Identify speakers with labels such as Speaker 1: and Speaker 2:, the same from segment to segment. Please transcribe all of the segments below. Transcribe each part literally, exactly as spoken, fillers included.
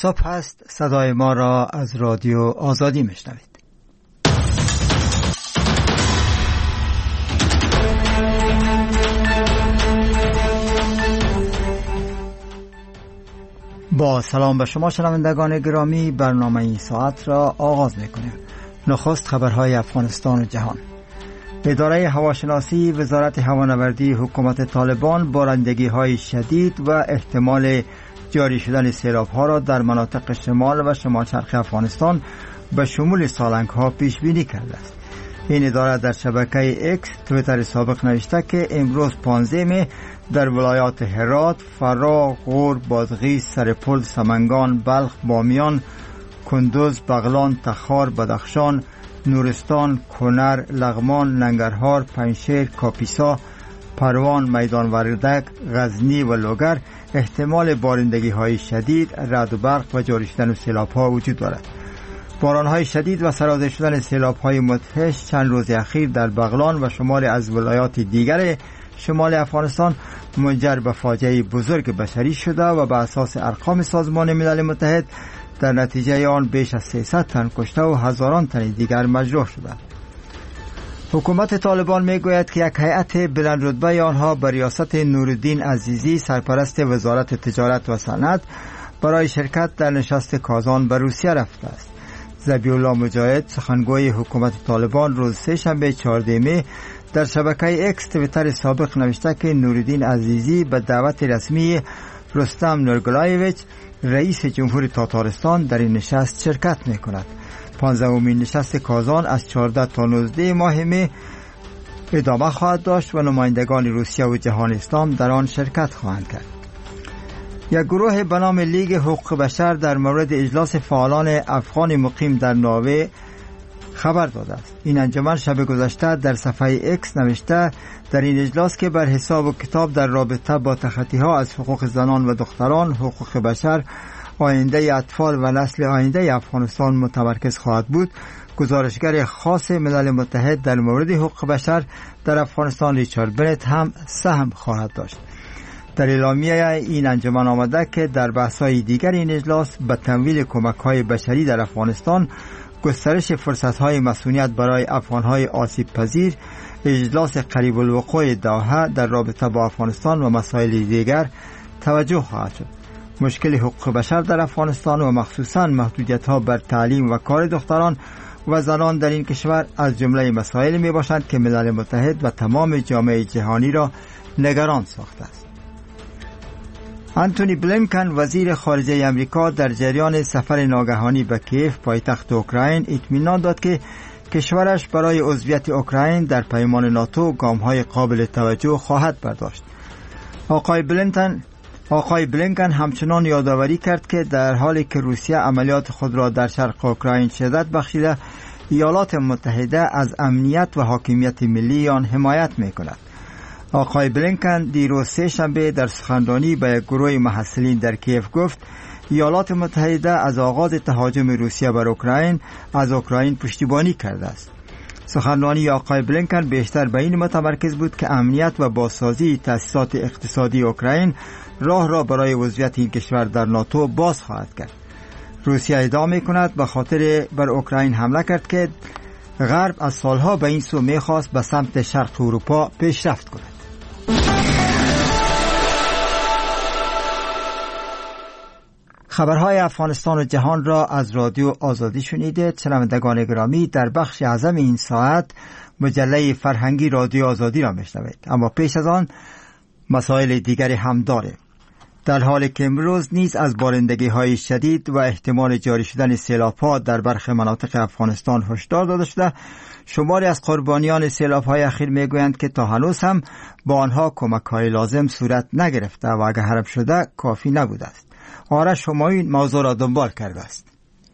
Speaker 1: صبح است. صدای ما را از رادیو آزادی میشنوید. با سلام به شما شنوندگان گرامی، برنامه این ساعت را آغاز میکنیم. نخست خبرهای افغانستان و جهان. اداره هواشناسی وزارت هوانوردی حکومت طالبان بارندگی‌های شدید و احتمال جاری شدن سیلاب‌ها را در مناطق شمال و شمال شرقی افغانستان به شمول سالنگ‌ها پیش بینی کرده است. این اداره در شبکه اکس تویتر سابق نوشته که امروز پانزده می در ولایات هرات، فرا، غور، بادغیس، سرپل، سمنگان، بلخ، بامیان، کندوز، بغلان، تخار، بدخشان، نورستان، کنر، لغمان، ننگرهار، پنجشیر، کاپیسا، پروان، میدان وردک، غزنی و لوگر احتمال بارندگی های شدید، رعد و برق و جاری شدن سیلاب ها وجود دارد. باران های شدید و سرازیر شدن سیلاب های مدهش چند روز اخیر در بغلان و شمال از ولایات دیگر شمال افغانستان منجر به فاجعه بزرگ بشری شده و به اساس ارقام سازمان ملل متحد در نتیجه آن بیش از سیصد تن کشته و هزاران تن دیگر مجروح شده. حکومت طالبان میگوید که یک هیئت بلند رتبه آنها به ریاست نورالدین عزیزی سرپرست وزارت تجارت و صنعت برای شرکت در نشست کازان به روسیه رفته است. ذبیح الله مجاهد سخنگوی حکومت طالبان روز سه شنبه چهاردهم می در شبکه اکس تویتر سابق نوشته که نورالدین عزیزی به دعوت رسمی رستم نورگلایویچ رئیس جمهور تاتارستان در این نشست شرکت می کند. پانزدهمین نشست کازان از چهارده تا نوزده ماه می ادامه خواهد داشت و نمایندگان روسیه و جهان اسلام در آن شرکت خواهند کرد. یک گروه به نام لیگ حقوق بشر در مورد اجلاس فعالان افغان مقیم در نروژ خبر داده است. این انجمن شب گذشته در صفحه اکس نوشته در این اجلاس که بر حساب و کتاب در رابطه با تخطی ها از حقوق زنان و دختران، حقوق بشر، آینده اطفال و نسل آینده افغانستان متمرکز خواهد بود، گزارشگر خاص ملل متحد در مورد حقوق بشر در افغانستان ریچارد بنت هم سهم خواهد داشت. در اعلامیه این انجمن آمده که در بحث‌های دیگر این اجلاس به تمویل کمک‌های بشری در افغانستان، گسترش فرصت‌های مسئولیت برای افغان‌های آسیب پذیر، اجلاس قریب الوقوع دوحه در رابطه با افغانستان و مسائل دیگر توجه خواهد شد. مشکل حقوق بشر در افغانستان و مخصوصاً محدودیت‌ها بر تعلیم و کار دختران و زنان در این کشور از جمله مسائل میباشند که ملل متحد و تمام جامعه جهانی را نگران ساخته است. آنتونی بلینکن وزیر خارجه امریکا در جریان سفر ناگهانی به کیف پایتخت اوکراین اطمینان داد که کشورش برای عضویت اوکراین در پیمان ناتو گام‌های قابل توجه خواهد برداشت. آقای بلینکن آقای بلینکن همچنان یادآوری کرد که در حالی که روسیه عملیات خود را در شرق اوکراین شدت بخشیده، ایالات متحده از امنیت و حاکمیت ملی آن حمایت می‌کند. آقای بلینکن دیروز سه شنبه در سخنرانی به یک گروه محصلین در کیف گفت ایالات متحده از آغاز تهاجم روسیه بر اوکراین از اوکراین پشتیبانی کرده است. سخنرانی آقای بلینکن بیشتر به این متمرکز بود که امنیت و بازسازی تأسیسات اقتصادی اوکراین راه را برای عضویت این کشور در ناتو باز خواهد کرد. روسیه ادعا می‌کند به خاطر بر اوکراین حمله کرد که غرب از سالها به این سو می‌خواست به سمت شرق اروپا پیشرفت کند. خبرهای افغانستان و جهان را از رادیو آزادی شنیدید. شنوندگان گرامی، در بخش اعظم این ساعت مجله فرهنگی رادیو آزادی را میشنوید، اما پیش از آن مسائل دیگری هم داره. در حالی که امروز نیز از بارندگی های شدید و احتمال جاری شدن سیلاب ها در برخی مناطق افغانستان هشدار داده شده، شماری از قربانیان سیلاب های اخیر میگویند که تا هنوز هم با آنها کمک های لازم صورت نگرفته و اگر حرم شده کافی نبوده است. آرش همایون موضوع را دنبال کرده است.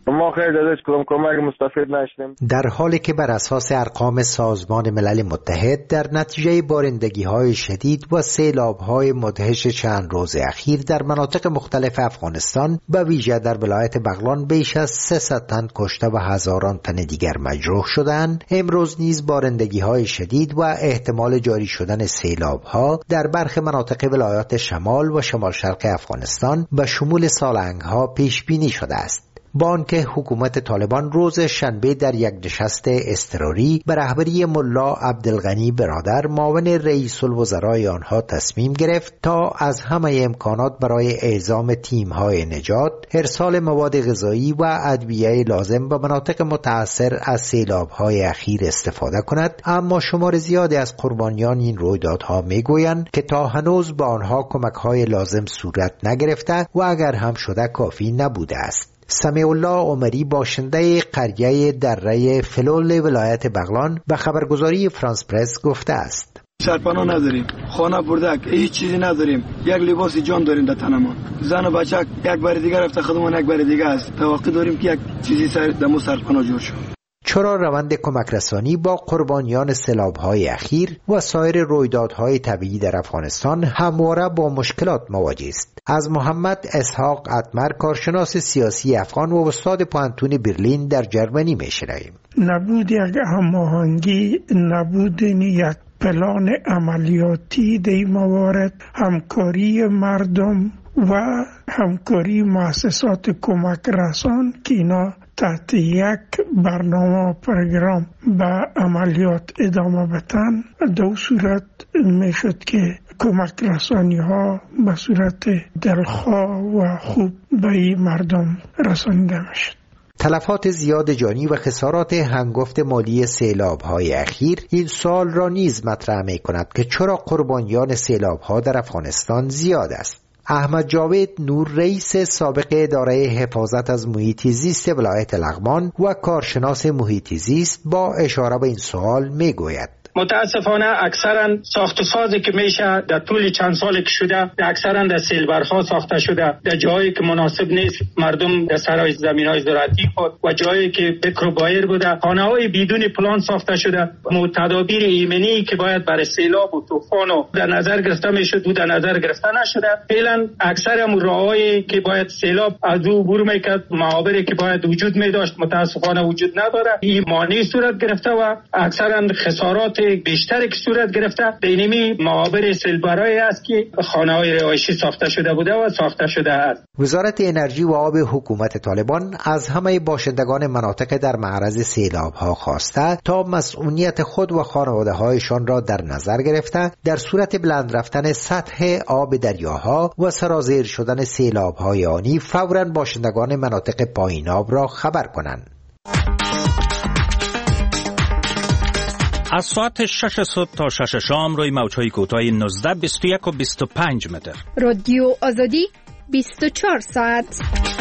Speaker 2: ما خیلی ازش کدام کمک مستفید نشدیم.
Speaker 3: در حالی که بر اساس ارقام سازمان ملل متحد در نتیجه بارندگی‌های شدید و سیلاب‌های مدهش چند روز اخیر در مناطق مختلف افغانستان و ویژه در ولایت بغلان بیش از سیصد تن کشته و هزاران تن دیگر مجروح شدند، امروز نیز بارندگی‌های شدید و احتمال جاری شدن سیلاب‌ها در برخی مناطق ولایات شمال و شمال شرق افغانستان و شمول سالنگ‌ها پیش بینی شده است. با آنکه حکومت طالبان روز شنبه در یک نشست اضطراری به رهبری ملا عبدالغنی برادر معاون رئیس الوزرای آنها تصمیم گرفت تا از همه امکانات برای اعزام تیم‌های نجات، ارسال مواد غذایی و ادویه لازم به مناطق متاثر از سیلاب‌های اخیر استفاده کند، اما شمار زیادی از قربانیان این رویدادها میگویند که تا هنوز به آنها کمک‌های لازم صورت نگرفته و اگر هم شده کافی نبوده است. سمیع الله عمری باشنده قریه دره فلول ولایت بغلان به خبرگزاری فرانس پرس گفته است:
Speaker 4: سرپناه نداریم، خانه بردک، هیچ چیزی نداریم، یک لباس جان داریم در تنمان. زن و بچه یک بار دیگر رفته خدمت، یک بار دیگر است. توقع داریم که یک چیزی سر دمو سرپناه جور شد.
Speaker 3: چرا روند کمک رسانی با قربانیان سیلاب‌های اخیر و سایر رویدادهای طبیعی در افغانستان همواره با مشکلات مواجه است. از محمد اسحاق اتمر، کارشناس سیاسی افغان و استاد پانتون برلین در جرمنی می‌شنویم.
Speaker 5: نبود یک هماهنگی، نبود یک پلان عملیاتی در این موارد، همکاری مردم و همکاری مؤسسات کمک رسان که اینا تحت یک برنامه پروگرام به عملیات ادامه بدن، دو صورت میشد که کمک رسانی ها به صورت دلخواه و خوب به این مردم رسانیده میشد.
Speaker 3: تلفات زیاد جانی و خسارات هنگفت مالی سیلاب‌های اخیر این سوال را نیز مطرح می‌کند که چرا قربانیان سیلاب‌ها در افغانستان زیاد است. احمد جاوید نور، رئیس سابق اداره حفاظت از محیط زیست ولایت لغمان و کارشناس محیط زیست، با اشاره به این سوال میگوید:
Speaker 6: متاسفانه اکثرا ساخت و سازی که میشه در طول چند سالی که شده اکثرا در سیلبرها ساخته شده، در جایی که مناسب نیست، مردم در سرای زمینهای زراعتی خود و جایی که بکر و بایر بوده، خانه‌های بدون پلان ساخته شده. تدابیر ایمنی که باید برای سیلاب و طوفان در نظر گرفته میشد و در نظر گرفته نشده. فعلا اکثر راههایی که باید سیلاب از او عبور میکرد، معابری که باید وجود میداشت، متاسفانه وجود نداره. این مانع صورت گرفته و اکثرا خسارات بیشتری که صورت گرفته بینمی معابر سیلبرایی است که خانه‌های رهایشی ساخته شده بوده و ساخته شده است.
Speaker 3: وزارت انرژی و آب حکومت طالبان از همه باشندگان مناطق در معرض سیلاب‌ها خواسته تا مسئولیت خود و خانواده‌هایشان را در نظر گرفته در صورت بلند رفتن سطح آب دریاها و سرازیر شدن سیلاب‌های آنی فوراً باشندگان مناطق پایین آب را خبر کنند.
Speaker 7: از ساعت شش صبح تا شش شام روی موج‌های کوتاه نوزده، بیست و یک و بیست و پنج متر.
Speaker 8: رادیو آزادی بیست و چهار ساعت.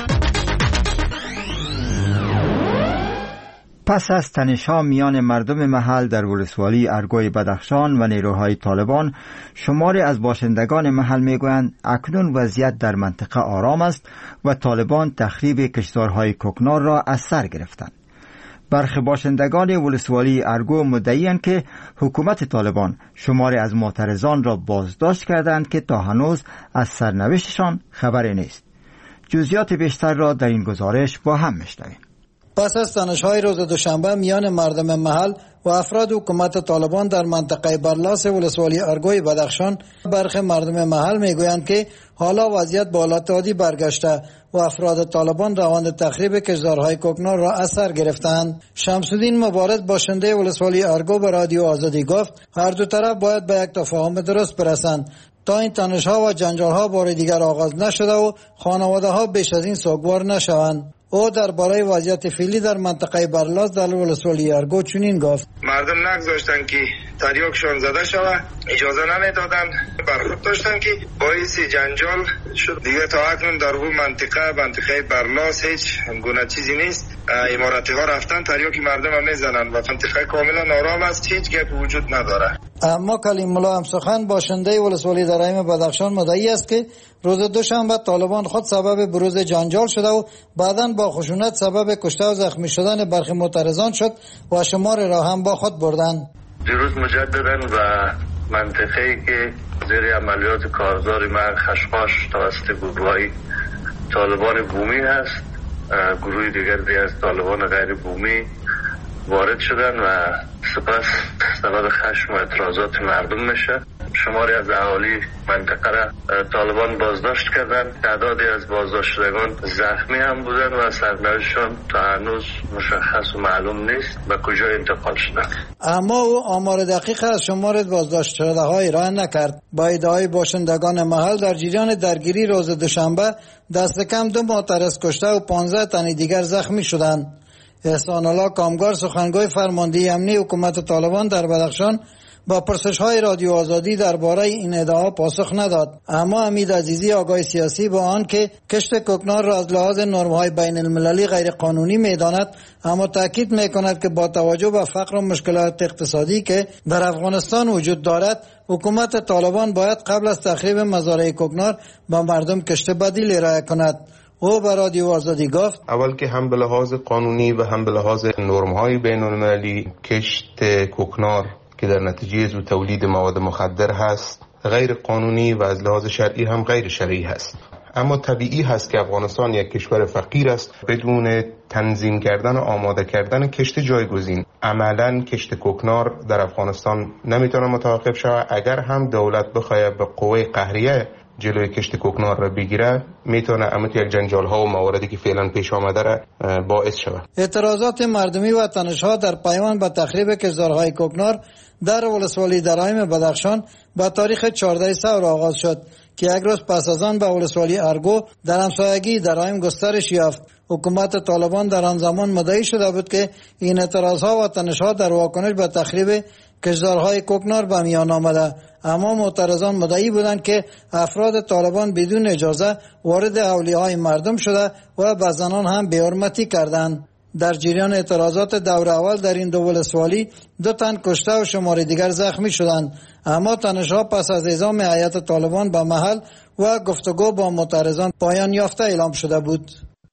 Speaker 1: پس از تنش‌ها میان مردم محل در ولسوالی ارگوی بدخشان و نیروهای طالبان، شماری از باشندگان محل میگویند اکنون وضعیت در منطقه آرام است و طالبان تخریب کشتزارهای کوکنار را از سر گرفتند. برخی باشندگان ولسوالی ارگو مدعی‌اند که حکومت طالبان شماری از معترضان را بازداشت کردند که تا هنوز از سرنوشتشان خبری نیست. جزئیات بیشتر را در این گزارش با هم میشنویم.
Speaker 9: پس از تنش‌های روز دوشنبه میان مردم محل و افراد حکومت طالبان در منطقه برلاس ولسوالی ارگوی بدخشان، برخی مردم محل میگویند که حالا وضعیت به حالت عادی برگشته و افراد طالبان روند تخریب کشتزارهای کوکنار را از سر گرفتند. شمس‌الدین مبارد، باشنده ولسوالی ارگو، به رادیو آزادی گفت هر دو طرف باید به یک تفاهم درست برسند تا این تنش‌ها و جنجال‌ها بار دیگر آغاز نشده و خانواده‌ها بیش از این سوگوار نشوند. او درباره وضعیت فعلی در منطقه برلاس در ولسوالی ارگو چنین گفت:
Speaker 2: مردم نگذاشتن که تریاکشان زده شود، اجازه نمیدادن، برخورد داشتن که باعث جنجال شد. دیگه تا اکنون در اون منطقه منطقه برلاس هیچ گونه چیزی نیست. امارتی ها رفتن تریاک مردم هم میزنن و منطقه کاملا آرام است، هیچ گپ وجود نداره.
Speaker 9: اما کلیم الله همسخن، باشنده ولسوالی در بدخشان، مدعی است که روز دوشنبه طالبان خود سبب بروز جنجال شده و بعداً با با خشونت سبب کشته و زخمی شدن برخی معترضان شد و شمار را هم با خود بردند.
Speaker 2: دیروز مجددا و منطقه‌ای که زیر عملیات کارزار مرگ خشخاش توسط گروه‌های طالبان بومی هست، گروه دیگر از طالبان غیر بومی وارد شدن و سپس سبب خشم و اعتراضات مردم میشه. شماری از اهالی منطقه را طالبان بازداشت کردند. تعدادی از بازداشت شدگان زخمی هم بودن و سرنوشتشان تا هنوز مشخص و معلوم نیست به کجا انتقال شدند.
Speaker 9: اما او آمار دقیق از شمار بازداشت شده ها ارائه نکرد. با ادعای باشندگان محل در جریان درگیری روز دوشنبه دست کم دو معترض کشته و پانزده تن دیگر زخمی شدند. احسان الله کامگار سخنگوی فرماندهی امنی حکومت طالبان در بدخشان با پرسش‌های رادیو آزادی درباره این ادعا پاسخ نداد. اما حمید عزیزی آگاه سیاسی با آن که کشت کوکنار را از لحاظ نرم‌های بین المللی غیر قانونی می‌داند، اما تاکید می‌کند که با توجه به فقر و مشکلات اقتصادی که در افغانستان وجود دارد، حکومت طالبان باید قبل از تخریب مزارع کوکنار با مردم کشت بدیل ارائه کند. او به رادیو آزادی گفت
Speaker 10: اول که هم به لحاظ قانونی و هم به لحاظ نرم‌های بین المللی کشت کوکنار که در نتیجه زو تولید مواد مخدر هست غیر قانونی و از لحاظ شرعی هم غیر شرعی هست. اما طبیعی هست که افغانستان یک کشور فقیر است. بدون تنظیم کردن و آماده کردن کشت جایگزین عملاً کشت کوکنار در افغانستان نمیتونه متوقف شود. اگر هم دولت بخواد به قوه قهریه جلوی کشت کوکنار را بگیره، میتونه امت یک جنجال ها و مواردی که فعلا پیش آمده را باعث شود.
Speaker 9: اعتراضات مردمی و تنش‌ها در پیمان به تخریب کشتزارهای کوکنار در ولسوالی درایم بدخشان با تاریخ چهاردهم سور آغاز شد که یک روز پس از آن به ولسوالی ارگو در همسایگی درایم گسترش یافت. حکومت طالبان در آن زمان مدعی شده بود که این اعتراضها و تنش‌ها در واکنش به تخریب کشتزارهای کوکنار به میان آمده، اما معترضان مدعی بودند که افراد طالبان بدون اجازه وارد حولیه‌های مردم شده و به زنان هم بی‌حرمتی کردند. در جریان اعتراضات دور اول در این دو ولسوالی دو تن کشته و شمار دیگر زخمی شدند، اما تنش‌ها پس از اعزام هیئت طالبان به محل و گفتگو با معترضان پایان یافته اعلام شده بود.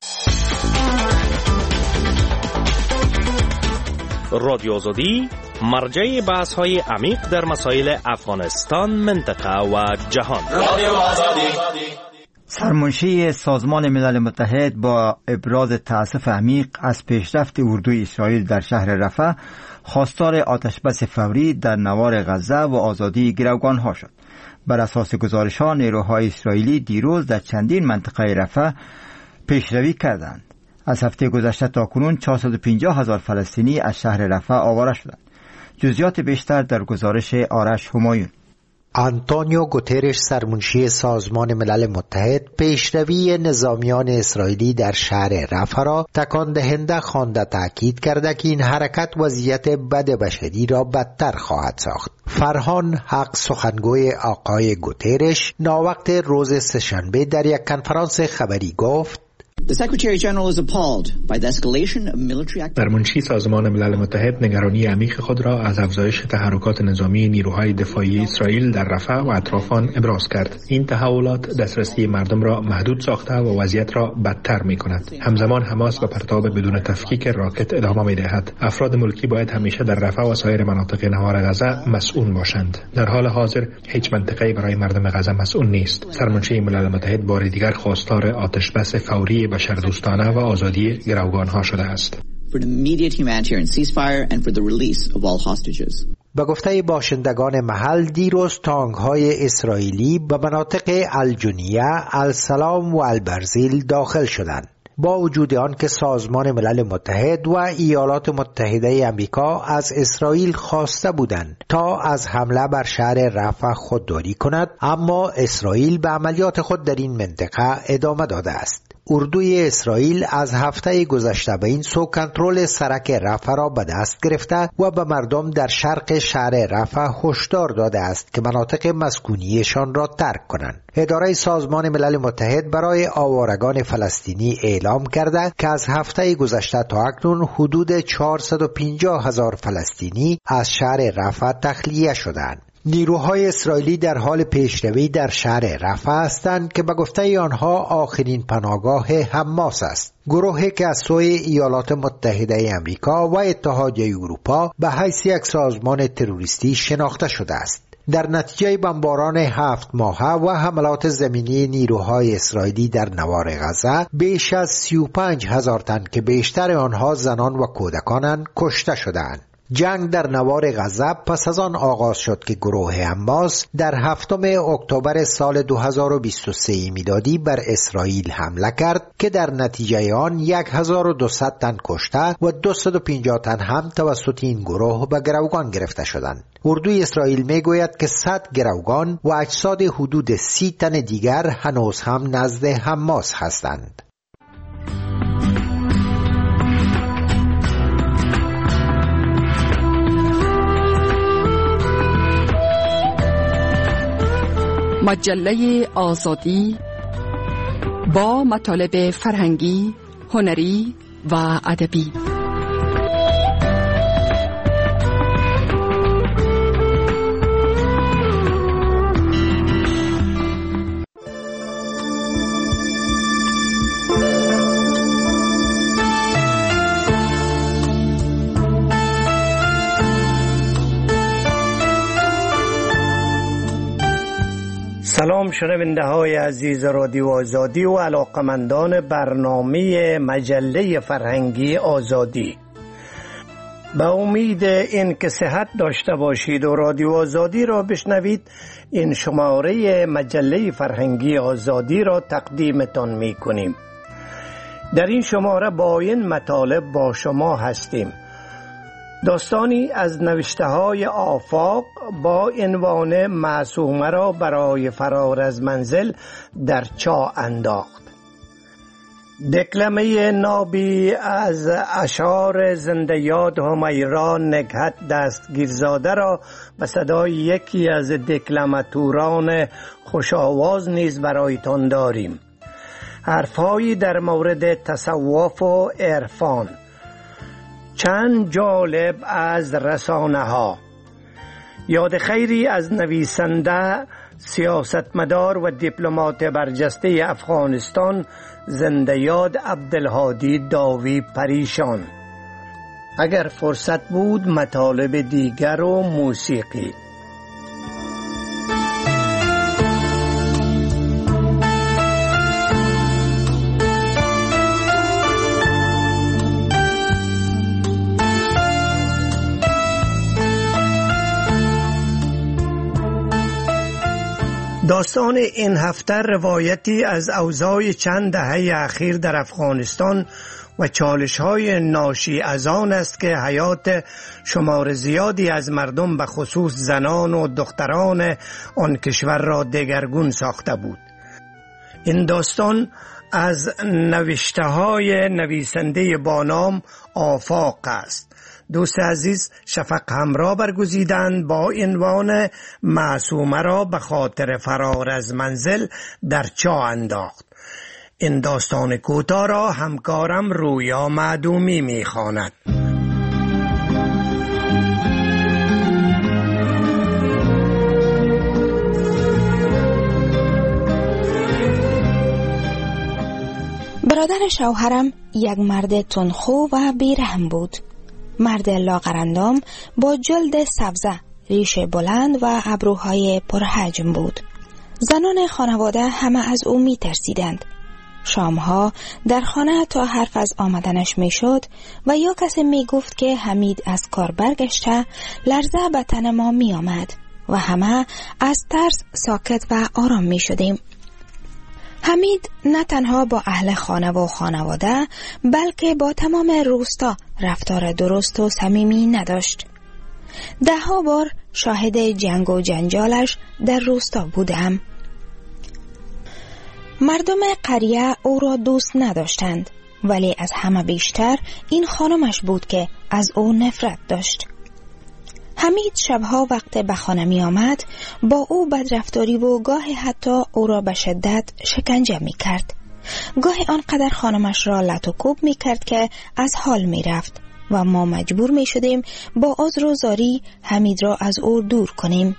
Speaker 7: رادیو آزادی مرجع بحث های عمیق در مسائل افغانستان، منطقه و جهان. رادیو آزادی.
Speaker 1: سرمنشی سازمان ملل متحد با ابراز تأسف عمیق از پیشرفت اردوی اسرائیل در شهر رفح خواستار آتشبس فوری در نوار غزه و آزادی گروگانها شد. بر اساس گزارش‌ها نیروهای اسرائیلی دیروز در چندین منطقه رفح پیشروی کردند. از هفته گذشته تا کنون چهارصد و پنجاه هزار فلسطینی از شهر رفح آواره شدند. جزئیات بیشتر در گزارش آرش همایون.
Speaker 3: آنتونیو گوترش سرمنشی سازمان ملل متحد پیشروی نظامیان اسرائیلی در شهر رفح را تکان دهنده خوانده تاکید کرده که این حرکت وضعیت بد بشری را بدتر خواهد ساخت. فرهان حق سخنگوی آقای گوترش ناوقت روز سه‌شنبه در یک کنفرانس خبری گفت
Speaker 11: سرمنشی سازمان ملل متحد نگرانی عمیق خود را از افزایش تحرکات نظامی نیروهای دفاعی اسرائیل در رفح و اطرافان ابراز کرد. این تحولات دسترسی مردم را محدود ساخته و وضعیت را بدتر می کند. همزمان حماس به پرتاب بدون تفکیک راکت ادامه می دهد. افراد ملکی باید همیشه در رفح و سایر مناطق نوار غزه مسئول باشند. در حال حاضر هیچ منطقه‌ای برای مردم غزه مسئول نیست. سرمنشی ملل متحد بار دیگر خواستار آتشبس فوری بشردوستانه و آزادی گروگانها شده است.
Speaker 3: به گفته باشندگان محل دیروز تانک‌های اسرائیلی به مناطق الجنیه، السلام و البرزیل داخل شدند. با وجود آن که سازمان ملل متحد و ایالات متحده آمریکا از اسرائیل خواسته بودند تا از حمله بر شهر رفح خودداری کند، اما اسرائیل به عملیات خود در این منطقه ادامه داده است. اردوی اسرائیل از هفته گذشته به این سو کنترل سرک رفح را به دست گرفته و به مردم در شرق شهر رفح هشدار داده است که مناطق مسکونیشان را ترک کنند. اداره سازمان ملل متحد برای آوارگان فلسطینی اعلام کرده که از هفته گذشته تا اکنون حدود چهارصد و پنجاه هزار فلسطینی از شهر رفح تخلیه شدند. نیروهای اسرائیلی در حال پیشروی در شهر رفح هستند که به گفته آنها آخرین پناهگاه حماس است. گروهی که از سوی ایالات متحده امریکا و اتحادیه اروپا به حیث یک سازمان تروریستی شناخته شده است. در نتیجه بمباران هفت ماهه و حملات زمینی نیروهای اسرائیلی در نوار غزه بیش از سی و پنج هزار تن که بیشتر آنها زنان و کودکانند کشته شدند. جنگ در نوار غزه پس از آن آغاز شد که گروه حماس در هفتم اکتبر سال دو هزار و بیست و سه میلادی بر اسرائیل حمله کرد که در نتیجه آن هزار و دویست تن کشته و دویست و پنجاه تن هم توسط این گروه به گروگان گرفته شدند. اردوی اسرائیل میگوید که صد گروگان و اجساد حدود سی تن دیگر هنوز هم نزد حماس هستند.
Speaker 12: مجله آزادی با مطالب فرهنگی، هنری و ادبی.
Speaker 13: سلام شنونده های عزیز رادیو آزادی و علاقمندان برنامه مجله فرهنگی آزادی. به امید این که صحت داشته باشید و رادیو آزادی را بشنوید، این شماره مجله فرهنگی آزادی را تقدیمتان می کنیم. در این شماره با این مطالب با شما هستیم. داستانی از نوشته های آفاق با عنوان معصومه را برای فرار از منزل در چاه انداخت. دکلمه نابی از اشعار زنده یاد همیرا نکهت دستگیرزاده را به صدای یکی از دکلماتوران خوش آواز نیز برایتان داریم. حرفهایی در مورد تصوف و عرفان، چند جالب از رسانه ها، یاد خیری از نویسنده، سیاستمدار و دیپلمات برجسته افغانستان زنده یاد عبدالهادی داوی پریشان. اگر فرصت بود مطالب دیگر و موسیقی. داستان این هفته روایتی از اوضاع چند دهه اخیر در افغانستان و چالش‌های ناشی از آن است که حیات شمار زیادی از مردم به خصوص زنان و دختران آن کشور را دگرگون ساخته بود. این داستان از نوشته‌های نویسنده با نام آفاق است. دوست عزیز شفق همراه برگزیدند با عنوان معصومه را به خاطر فرار از منزل در چاه انداخت. این داستان کوتاه را همکارم رویا معدومی می‌خواند.
Speaker 14: برادر شوهرم یک مرد تندخو و بیرحم بود. مرد لاغرندام با جلد سبزه، ریش بلند و ابروهای پرحجم بود. زنان خانواده همه از او می ترسیدند. شامها در خانه تا حرف از آمدنش می شد و یا کسی می گفت که حمید از کار برگشته، لرزه به تن ما می آمد و همه از ترس ساکت و آرام می شدیم. حمید نه تنها با اهل خانه و خانواده بلکه با تمام روستا رفتار درست و صمیمی نداشت. ده ها بار شاهد جنگ و جنجالش در روستا بودم. مردم قریه او را دوست نداشتند، ولی از همه بیشتر این خانمش بود که از او نفرت داشت. حمید شبها وقت به خانه می آمد با او بدرفتاری و گاهی حتی او را به شدت شکنجه می کرد. گاهی آنقدر خانمش را لط و کوب می کرد که از حال می رفت و ما مجبور می شدیم با عذر و زاری حمید را از او دور کنیم.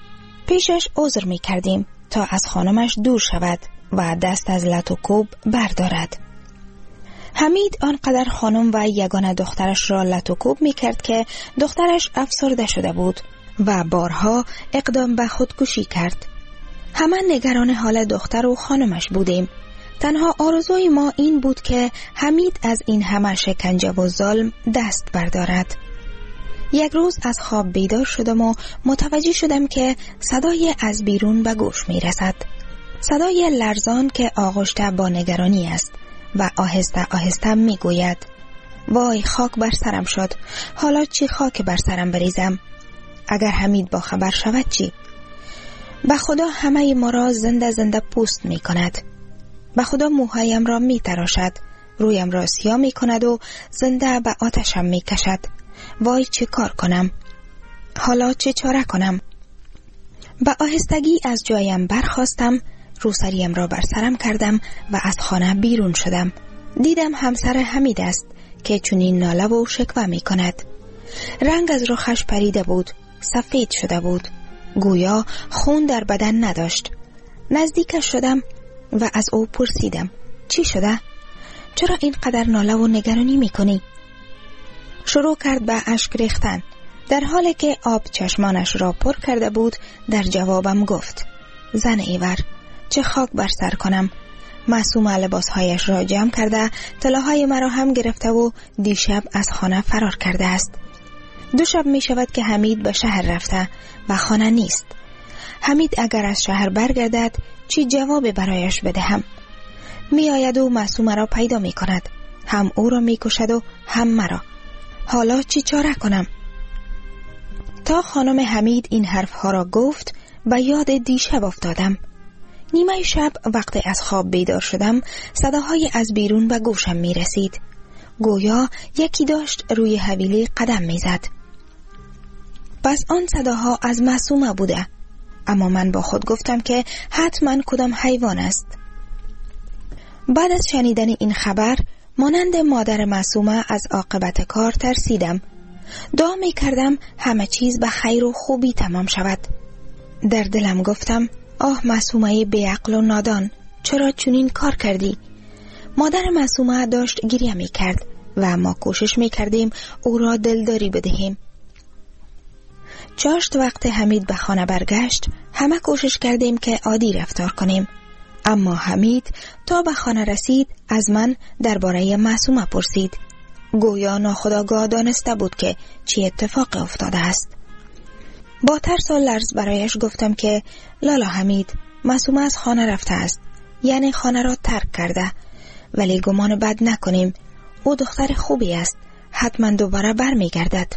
Speaker 14: پیشش عذر می کردیم تا از خانمش دور شود و دست از لط و کوب بردارد. حمید آنقدر خانم و یگانه دخترش را لط و کوب می کرد که دخترش افسرده شده بود و بارها اقدام به خودکشی کرد. همه نگران حال دختر و خانمش بودیم. تنها آرزوی ما این بود که حمید از این همه شکنجه و ظلم دست بردارد. یک روز از خواب بیدار شدم و متوجه شدم که صدای از بیرون به گوش می رسد. صدای لرزان که آغشته با نگرانی است و آهسته آهسته می گوید وای خاک بر سرم شد، حالا چی خاک بر سرم بریزم؟ اگر حمید با خبر شود چی؟ به خدا همه ما را زنده زنده پوست می کند. به خدا موهایم را می تراشد، رویم را سیاه می کند و زنده به آتشم می کشد. وای چه کار کنم؟ حالا چه چاره کنم؟ به آهستگی از جایم برخاستم، روسریم را بر سرم کردم و از خانه بیرون شدم. دیدم همسر حمید است که چنین ناله و شکوه می کند. رنگ از رخش پریده بود، سفید شده بود، گویا خون در بدن نداشت. نزدیکش شدم و از او پرسیدم چی شده؟ چرا اینقدر ناله و نگرانی می کنی؟ شروع کرد به اشک ریختن. در حالی که آب چشمانش را پر کرده بود در جوابم گفت زن ایور، چه خاک بر سر کنم؟ معصومه لباسهایش را جمع کرده، طلاهای مرا هم گرفته و دیشب از خانه فرار کرده است. دو شب می شود که حمید به شهر رفته و خانه نیست. حمید اگر از شهر برگردد چی جواب برایش بدهم؟ می آید و معصومه را پیدا می کند، هم او را می کشد و هم مرا. حالا چی چاره کنم؟ تا خانم حمید این حرف ها را گفت به یاد دیشب افتادم. نیمه شب وقتی از خواب بیدار شدم صداهای از بیرون به گوشم می رسید. گویا یکی داشت روی حویلی قدم می زد. پس آن صداها از معصومه بوده، اما من با خود گفتم که حتما کدام حیوان است. بعد از شنیدن این خبر مانند مادر معصومه از عاقبت کار ترسیدم. دعا می کردم همه چیز به خیر و خوبی تمام شود. در دلم گفتم آه معصومه بی عقل و نادان، چرا چنین کار کردی؟ مادر معصومه داشت گریه می کرد و ما کوشش می کردیم او را دلداری بدهیم. چاشت وقت حمید به خانه برگشت همه کوشش کردیم که عادی رفتار کنیم، اما حمید تا به خانه رسید از من درباره معصومه پرسید. گویا ناخودآگاه دانسته بود که چی اتفاق افتاده است. با ترس و لرز برایش گفتم که لالا حمید، معصومه از خانه رفته است، یعنی خانه را ترک کرده، ولی گمان بد نکنیم، او دختر خوبی است، حتما دوباره بر می گردد.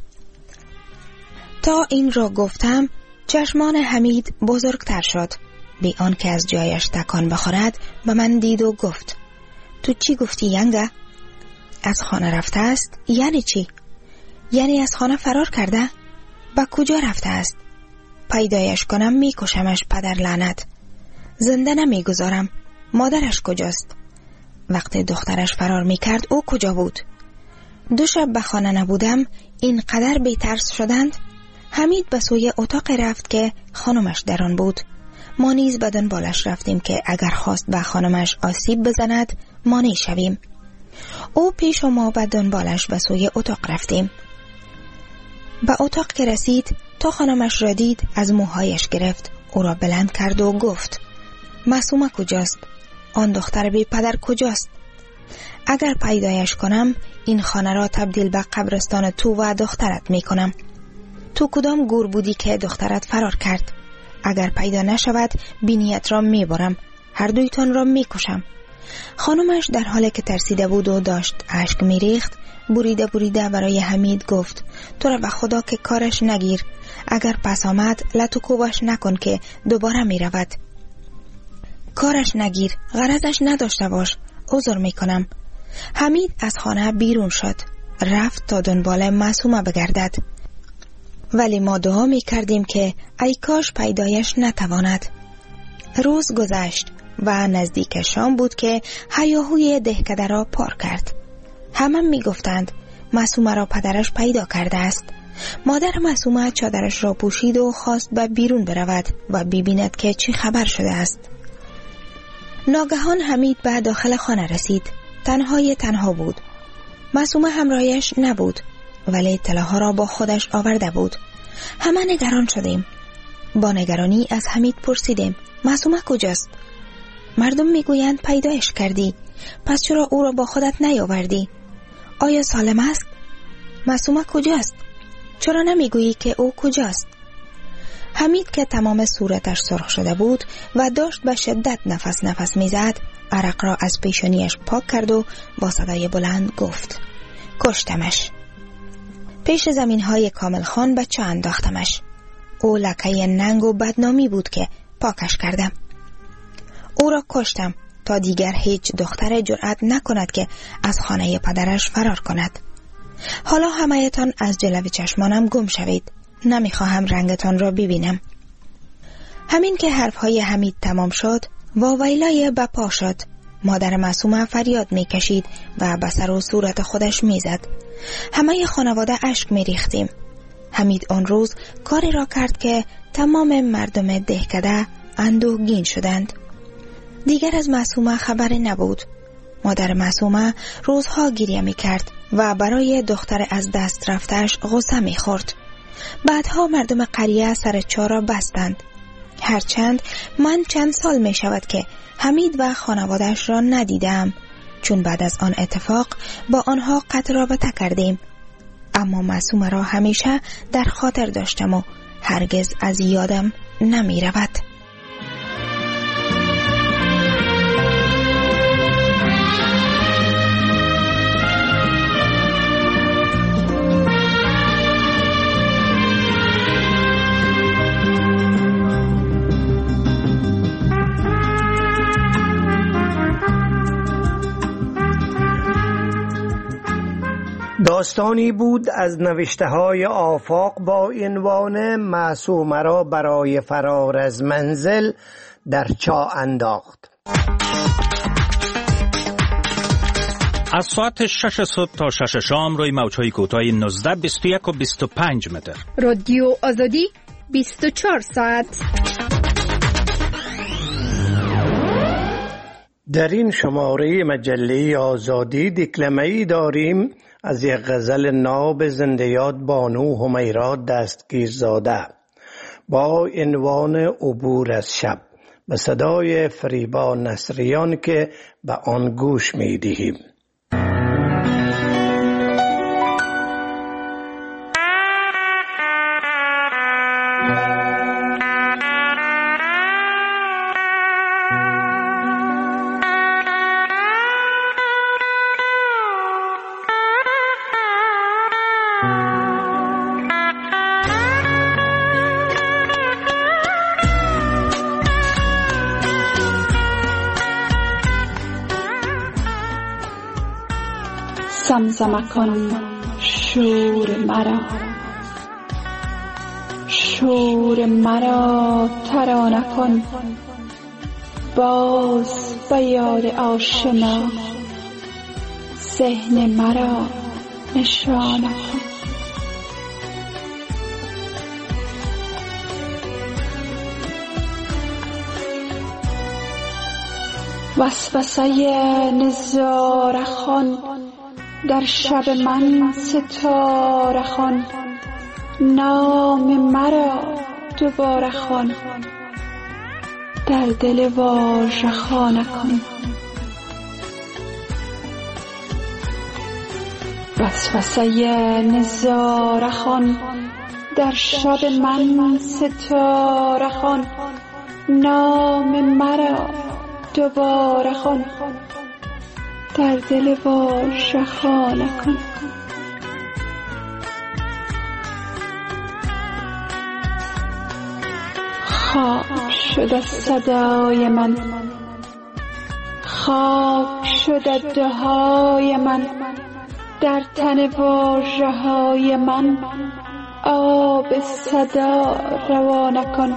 Speaker 14: تا این را گفتم چشمان حمید بزرگتر شد. بی آن که از جایش تکان بخورد به من دید و گفت تو چی گفتی ینگه؟ از خانه رفته است؟ یعنی چی؟ یعنی از خانه فرار کرده؟ با کجا رفته است؟ پیدایش کنم میکشمش پدر لعنت. زنده نمیگذارم. مادرش کجاست؟ وقتی دخترش فرار میکرد او کجا بود؟ دو شب به خانه نبودم اینقدر بی‌ترس شدند. حمید به سوی اتاق رفت که خانمش در آن بود. ما نیز به دنبالش رفتیم که اگر خواست به خانمش آسیب بزند مانع شویم. او پیش و ما به دنبالش به سوی اتاق رفتیم. به اتاق که رسید تا خانمش را دید از موهایش گرفت، او را بلند کرد و گفت معصومه کجاست؟ آن دختر بی پدر کجاست؟ اگر پیدایش کنم این خانه را تبدیل به قبرستان تو و دخترت می کنم. تو کدام گور بودی که دخترت فرار کرد؟ اگر پیدا نشود بینیت را می برم، هر دویتان را می کشم. خانمش در حالی که ترسیده بود و داشت اشک می ریخت بریده بریده برای حمید گفت تو را به خدا که کارش نگیر، اگر پس آمد لط و کوبش نکن که دوباره می رود. کارش نگیر، غرضش نداشته باش، عذر می کنم. حمید از خانه بیرون شد، رفت تا دنبال معصومه بگردد، ولی ما دعا می کردیم که ای کاش پیدایش نتواند. روز گذشت و نزدیک شام بود که هیاهوی دهکده را پار کرد. همه می گفتند معصومه را پدرش پیدا کرده است. مادر معصومه چادرش را پوشید و خواست به بیرون برود و ببیند که چی خبر شده است. ناگهان حمید به داخل خانه رسید. تنهای تنها بود. معصومه همراهش نبود، ولی اطلاعها را با خودش آورده بود. همه نگران شدیم. با نگرانی از حمید پرسیدیم معصومه کجاست؟ مردم میگویند پیدایش کردی، پس چرا او را با خودت نیاوردی؟ آیا سالم است؟ معصومه کجاست؟ چرا نمیگویی که او کجاست؟ حمید که تمام صورتش سرخ شده بود و داشت به شدت نفس نفس میزد، عرق را از پیشانیش پاک کرد و با صدای بلند گفت کشتمش. پیش زمین های کامل خان بچه انداختمش. او لکه ننگ و بدنامی بود که پاکش کردم. او را کشتم تا دیگر هیچ دختر جرأت نکند که از خانه پدرش فرار کند. حالا همه‌تان از جلوی چشمانم گم شوید. نمیخواهم رنگتان را ببینم. همین که حرفهای حمید تمام شد، واویلای بپا شد. مادر معصومه فریاد میکشید و به سر و صورت خودش میزد. همه خانواده اشک میریختیم. حمید آن روز کاری را کرد که تمام مردم دهکده اندوهگین شدند. دیگر از معصومه خبری نبود. مادر معصومه روزها گریه میکرد و برای دختر از دست رفتش غصه میخورد. بعدها مردم قریه سر چاه را بستند. هرچند من چند سال می شود که حمید و خانواده‌اش را ندیدم، چون بعد از آن اتفاق با آنها قطع رابطه کردیم. اما معصومه را همیشه در خاطر داشتم و هرگز از یادم نمی رود.
Speaker 13: داستانی بود از نوشته های آفاق با عنوان معصومه را برای فرار از منزل در چاه انداخت.
Speaker 15: از ساعت شش صبح تا شش شام روی موج‌های کوتاه نوزده، بیست و یک و بیست و پنج متر.
Speaker 8: رادیو آزادی بیست و چهار ساعت.
Speaker 13: در این شماره مجله آزادی دکلمه‌ای داریم از یک غزل ناب زنده یاد بانو همیرا دستگیرزاده با عنوان عبور از شب، به صدای فریبا نصریان که به آن گوش می دهیم.
Speaker 16: زمزمه کن شور مرا، شور مرا ترانه کن، باز به یاد آشنا ذهن مرا نشانه کن. وسوسه نظاره خوان در شب من ستاره خوان، نام مرا دوباره خوان، در دل واژه خانه کن. وسوسه نظاره خوان در شب من ستاره خوان، نام مرا دوباره خوان، در دل واژه خانه کن. خاک شده صدای من، خاک شده دهای من، در تن واژه های من آب صدا روانه کن.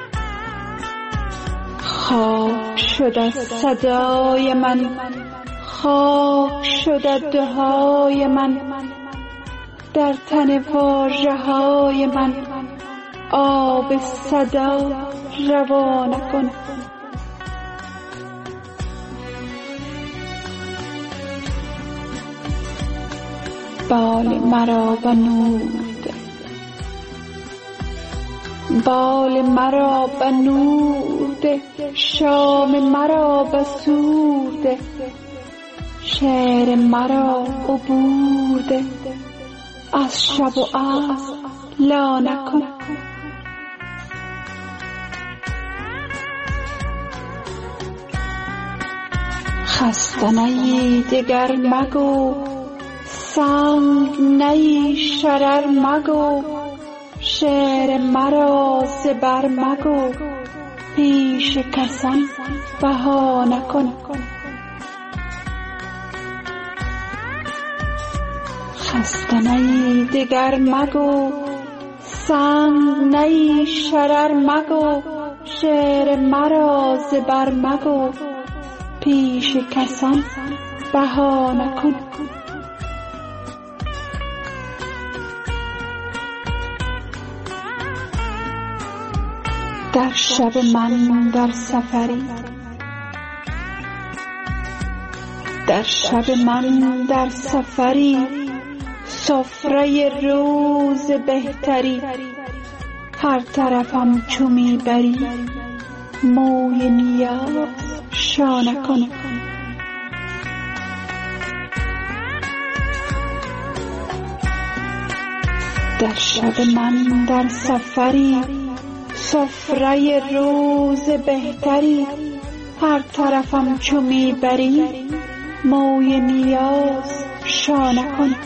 Speaker 16: خاک شده صدای من، خاک شد دهای من، در تن واژه های من آب صدا روان کن. بال مرا به نور ده، بال مرا به نور ده، شام مرا به سور ده، شعر مرا عبور ده، از شب و از لا نکن. خسته نی دگر مگو، سنگ نی شرر مگو، شعر مرا زبر مگو، پیش کسان بهانه کن. خسته نی دگر مگو، سنگ نی شرر مگو، شعر مرا زبر مگو، پیش کسان بهانه کن. در شب من در سفری، در شب من در سفری، سفره روز بهتری، هر طرفم چو میبری، موی نیاز شانه کن. در شب من در سفری، سفره روز بهتری، هر طرفم چو میبری، موی نیاز شانه کن.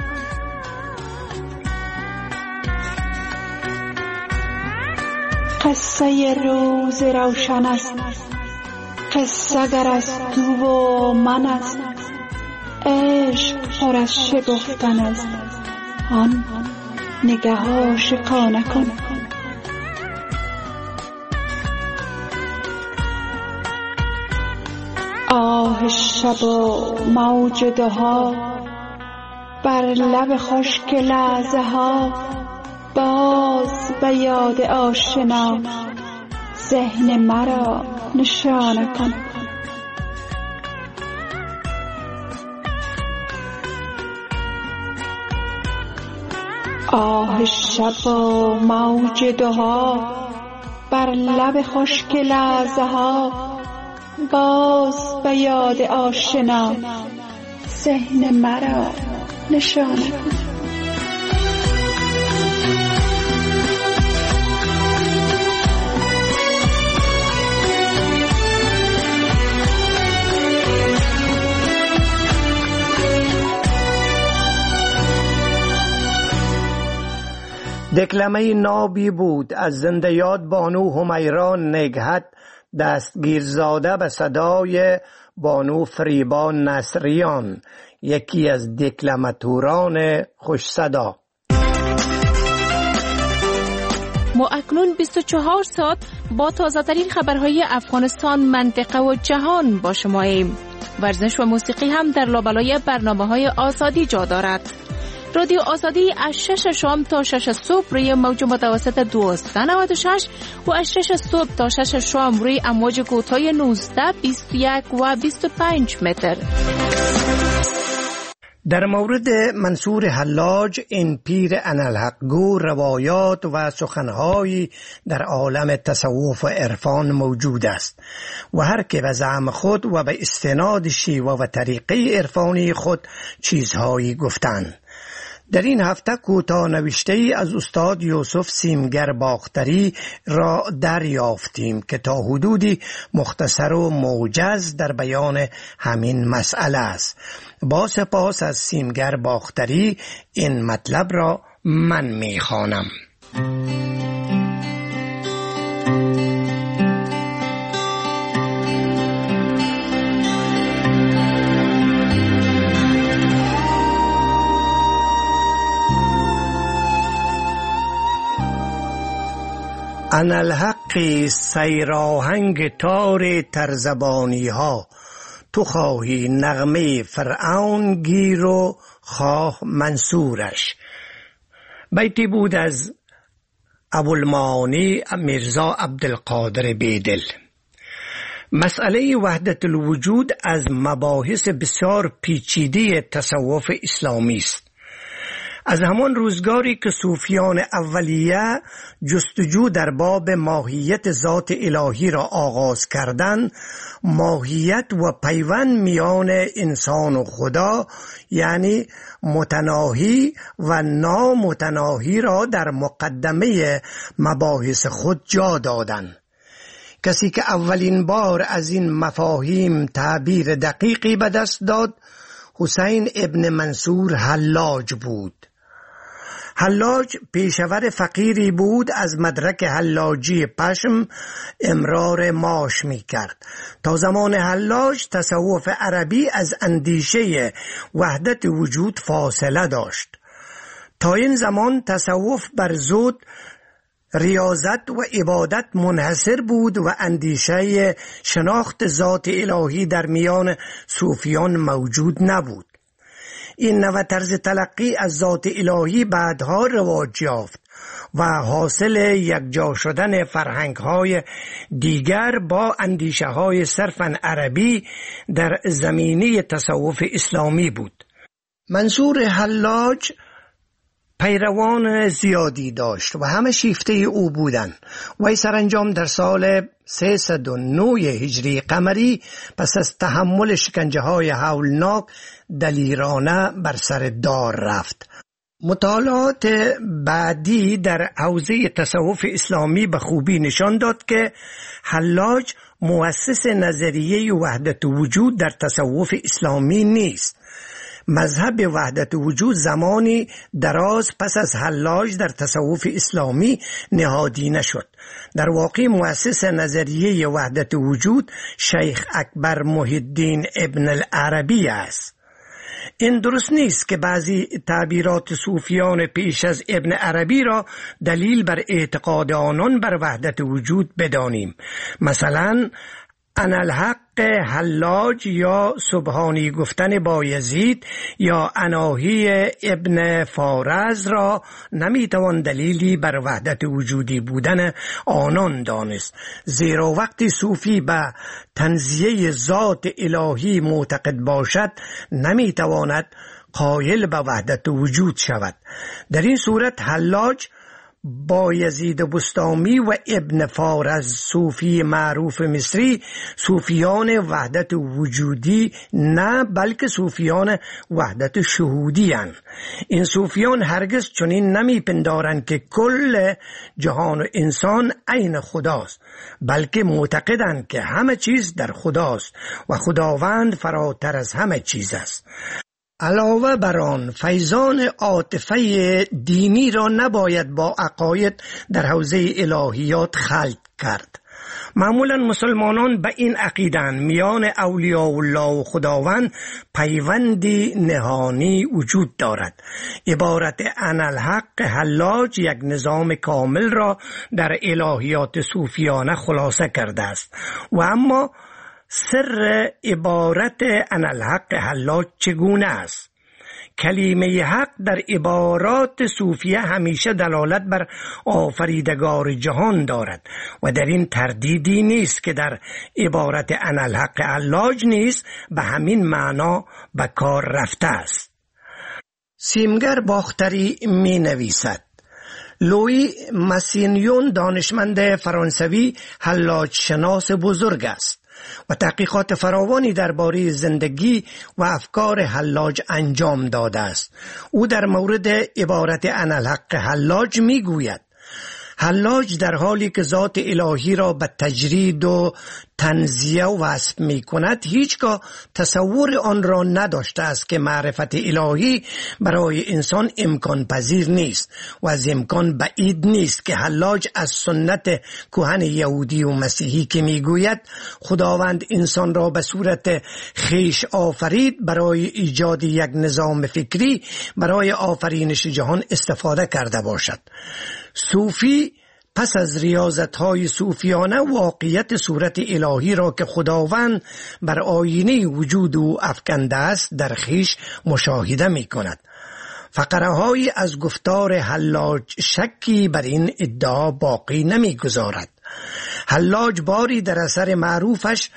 Speaker 16: قصه روز روشن است، قصه گر از تو و من است، عشق پر از شگفتن است، آن نگاه شکانه کن. آه شب و موج دهها، بر لب خشک لحظه ها، باز به یاد آشنا، ذهن مرا نشانه کن. آه شب و موج دهها، بر لب خشک لحظه ها، باز به یاد آشنا، ذهن مرا نشانه کن.
Speaker 13: دکلمه نابی بود از زنده یاد بانو همیران نگهت، دستگیرزاده به صدای بانو فریبا نصریان، یکی از دکلماتوران خوش صدا.
Speaker 17: ما اکنون بیست و چهار ساعت با تازه‌ترین خبرهای افغانستان، منطقه و جهان با شماییم. ورزش و موسیقی هم در لابلای برنامه‌های آزادی جا دارد. رادیو آزادی از شش شام تا شش صبح روی موج متوسط دویست و نود و شش و از شش صبح تا شش شام روی امواج کوتاه نوزده، بیست و یک و بیست و پنج متر.
Speaker 13: در مورد منصور حلاج، این پیر انالحق گو، روایات و سخنهایی در عالم تصوف و عرفان موجود است و هر که به زعم خود و به استناد شیوه و طریقه عرفانی خود چیزهایی گفتند. در این هفته کوتاه نوشته ای از استاد یوسف سیمگر باختری را دریافتیم که تا حدودی مختصر و موجز در بیان همین مسئله است. با سپاس از سیمگر باختری این مطلب را من می خوانم. انالحق سیراهنگ تار ترزبانی ها، تو خواهی نغمه فرعون گیر و خواه منصورش. بیتی بود از ابوالمعانی میرزا عبدالقادر بیدل. مسئله وحدت الوجود از مباحث بسیار پیچیده تصوف اسلامی است. از همان روزگاری که صوفیان اولیه جستجو در باب ماهیت ذات الهی را آغاز کردند، ماهیت و پیوند میان انسان و خدا، یعنی متناهی و نامتناهی را در مقدمه مباحث خود جا دادند. کسی که اولین بار از این مفاهیم تعبیر دقیقی به دست داد حسین ابن منصور حلاج بود. حلاج پیشور فقیری بود، از مدرک حلاجی پشم امرار ماش می کرد. تا زمان حلاج تصوف عربی از اندیشه وحدت وجود فاصله داشت. تا این زمان تصوف بر زود ریاضت و عبادت منحصر بود و اندیشه شناخت ذات الهی در میان صوفیان موجود نبود. این نوع طرز تلقی از ذات الهی بعدها رواج یافت و حاصل یکجا شدن فرهنگ‌های دیگر با اندیشه‌های صرفاً عربی در زمینه تصوف اسلامی بود. منصور حلاج پیروان زیادی داشت و همه شیفته او بودند. وی سرانجام در سال سیصد و نه هجری قمری پس از تحمل شکنجه های هولناک دلیرانه بر سر دار رفت. مطالعات بعدی در حوزه تصوف اسلامی به خوبی نشان داد که حلاج مؤسس نظریه وحدت وجود در تصوف اسلامی نیست. مذهب وحدت وجود زمانی دراز پس از حلاج در تصوف اسلامی نهادینه شد. در واقع مؤسس نظریه وحدت وجود شیخ اکبر محی الدین ابن العربی است. این درست نیست که بعضی تعبیرات صوفیان پیش از ابن عربی را دلیل بر اعتقاد آنان بر وحدت وجود بدانیم. مثلا انالحق حلاج یا سبحانی گفتن بایزید یا اناهی ابن فارز را نمیتوان دلیلی بر وحدت وجودی بودن آنان دانست، زیرا وقتی صوفی به تنزیه ذات الهی معتقد باشد نمیتواند قائل به وحدت وجود شود. در این صورت حلاج بایزید بستامی و ابن فارز صوفی معروف مصری صوفیان وحدت وجودی نه بلکه صوفیان وحدت شهودی هستند. این صوفیان هرگز چنین نمی پندارند که کل جهان و انسان عین خداست، بلکه معتقدند که همه چیز در خداست و خداوند فراتر از همه چیز است. علاوه بر آن فیضان عاطفه دینی را نباید با عقاید در حوزه الهیات خلط کرد. معمولا مسلمانان به این عقیدند میان اولیاء الله و خداوند پیوندی نهانی وجود دارد. عبارت انالحق حلاج یک نظام کامل را در الهیات صوفیانه خلاصه کرده است. و اما سر عبارت انالحق حلاج چگونه است؟ کلمه حق در عبارات صوفیه همیشه دلالت بر آفریدگار جهان دارد و در این تردیدی نیست که در عبارت انالحق حلاج نیز به همین معنا به کار رفته است. سیمگر باختری می نویسد: لویی ماسینیون دانشمند فرانسوی حلاج شناس بزرگ است و تحقیقات فراوانی درباره زندگی و افکار حلاج انجام داده است. او در مورد عبارت انالحق حلاج می گوید: حلاج در حالی که ذات الهی را به تجرید و تنزیه وصف می کند هیچگاه تصور آن را نداشته است که معرفت الهی برای انسان امکان پذیر نیست و از امکان بعید نیست که حلاج از سنت کهن یهودی و مسیحی که می گوید خداوند انسان را به صورت خیش آفرید برای ایجاد یک نظام فکری برای آفرینش جهان استفاده کرده باشد. صوفی پس از ریاضت‌های صوفیانه واقعیت صورت الهی را که خداوند بر آینه وجود او افکنده است در خویش مشاهده می‌کند. فقره‌هایی از گفتار حلاج شکی بر این ادعا باقی نمی‌گذارد. حلاج باری در اثر معروفش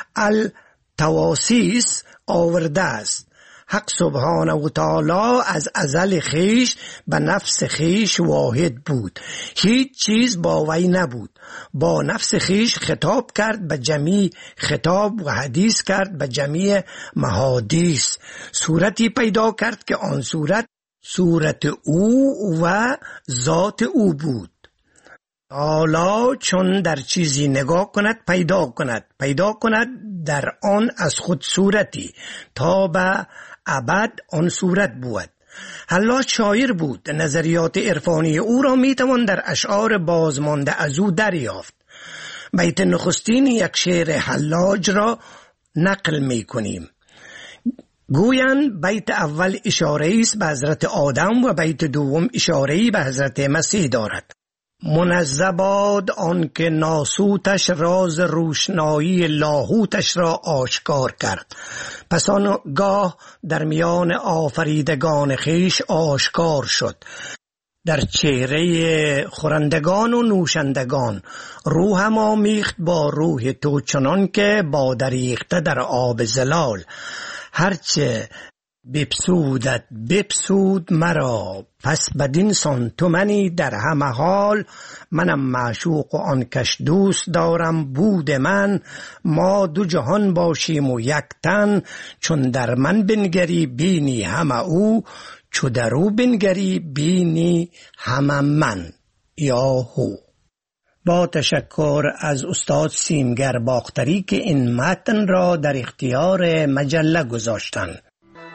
Speaker 13: التواسیس آورده است: حق سبحانه و تعالی از ازل خیش به نفس خیش واحد بود، هیچ چیز با وی نبود. با نفس خیش خطاب کرد به جمیع خطاب و حدیث کرد به جمیع محادیث. صورتی پیدا کرد که آن صورت صورت او و ذات او بود. حالا چون در چیزی نگاه کند پیدا کند پیدا کند در آن از خود صورتی تا به ابد آن صورت بود. حلاج شاعر بود. نظریات عرفانی او را میتوان در اشعار بازمانده از او دریافت. بیت نخستین یک شعر حلاج را نقل میکنیم. گویند بیت اول اشاره است به حضرت آدم و بیت دوم اشاره به حضرت مسیح دارد. منزه باد آن که ناسوتش راز روشنایی لاهوتش را آشکار کرد. پس آنگاه در میان آفریدگان خیش آشکار شد. در چهره خورندگان و نوشندگان روحم آمیخت با روح تو، چنان که با دریخته در آب زلال. هرچه بپسودت بپسود مرا، پس بدین سان تو منی در همه حال. منم معشوق و آن کش دوست دارم بود من، ما دو جهان باشیم و یک تن. چون در من بنگری بینی همه او، چو در او بنگری بینی همه من. یا هو. با تشکر از استاد سیمگر باختری که این متن را در اختیار مجله گذاشتند.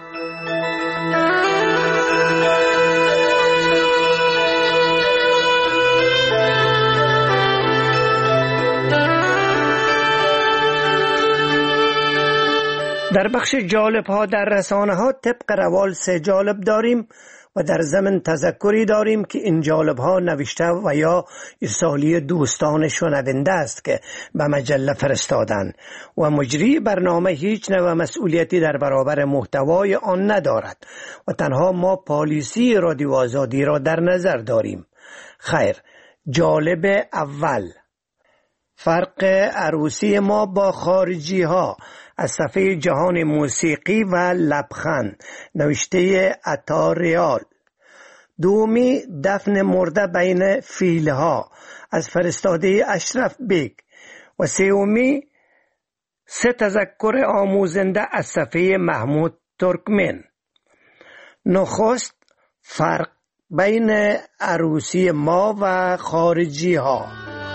Speaker 13: در بخش جالب ها در رسانه ها طبق روال سه جالب داریم و در ضمن تذکری داریم که این جالب ها نوشته و یا ارسالی دوستان شنونده است که به مجله فرستادن و مجری برنامه هیچ نوع مسئولیتی در برابر محتوای آن ندارد و تنها ما پالیسی رادیو آزادی را در نظر داریم. خیر، جالب اول: فرق عروسی ما با خارجی ها، از صفحه جهان موسیقی و لبخند، نوشته عطا ریال. دومی: دفن مرده بین فیلها، از فرستاده اشرف بیگ. و سومی: سه تذکر آموزنده، از صفحه محمود ترکمن. نخست: فرق بین عروسی ما و خارجی ها.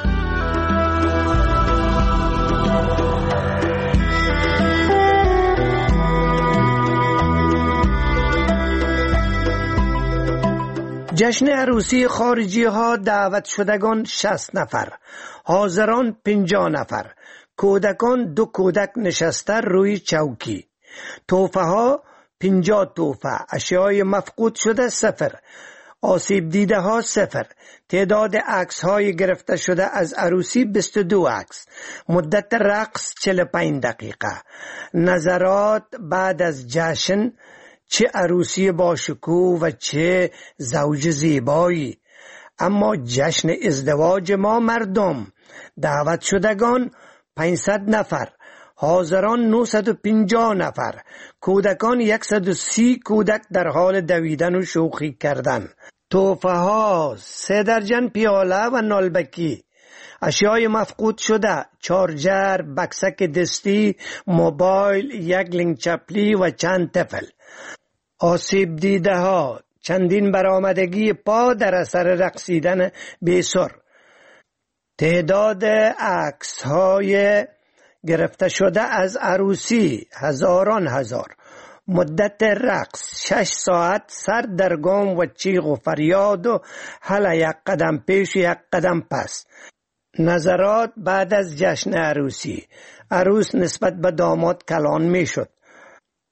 Speaker 13: جشن عروسی خارجی ها دعوت شدگان شصت نفر، حاضران پنجاه نفر، کودکان دو کودک نشسته روی چوکی، تحفه ها پنجاه تحفه، اشیای مفقود شده صفر، آسیب دیده ها صفر، تعداد عکس های گرفته شده از عروسی بیست و دو عکس، مدت رقص چهل و پنج دقیقه، نظرات بعد از جشن: چه عروسی با شکوه و چه زوج زیبایی. اما جشن ازدواج ما مردم، دعوت شدگان پانصد نفر، حاضران نهصد و پنجاه نفر، کودکان صد و سی کودک در حال دویدن و شوخی کردن، تحفه ها سه درجن پیاله و نالبکی، اشیای مفقود شده: چارجر، بکسک دستی، موبایل، یک لنگ چپلی و چند طفل. آسیب دیده ها: چندین برآمدگی پا در اثر رقصیدن بیسر. تعداد عکس های گرفته شده از عروسی هزاران هزار. مدت رقص شش ساعت، سر در گام و چیغ و فریاد و هله یک قدم پیش یک قدم پس. نظرات بعد از جشن عروسی: عروس نسبت به داماد کلان می شد.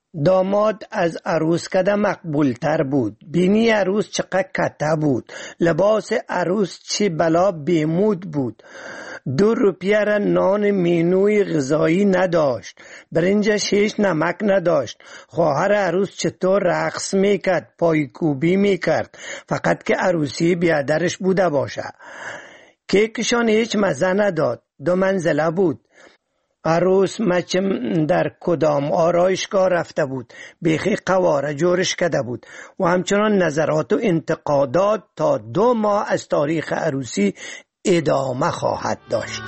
Speaker 13: داماد از عروسکده مقبول تر بود. بینی عروس چقدر کته بود. لباس عروس چی بلا بیمود بود. دو روپیه را نان مینوی غذایی نداشت. برنجش هیچ نمک نداشت. خواهر عروس چطور رقص میکرد، پایکوبی میکرد، فقط که عروسی بیادرش بوده باشه. کیکشان هیچ مزه نداد. دو منزله بود. عروس مچم در کدام آرایشگاه رفته بود، بیخی قواره جورش کده بود و همچنان نظرات و انتقادات تا دو ماه از تاریخ عروسی ادامه خواهد داشت.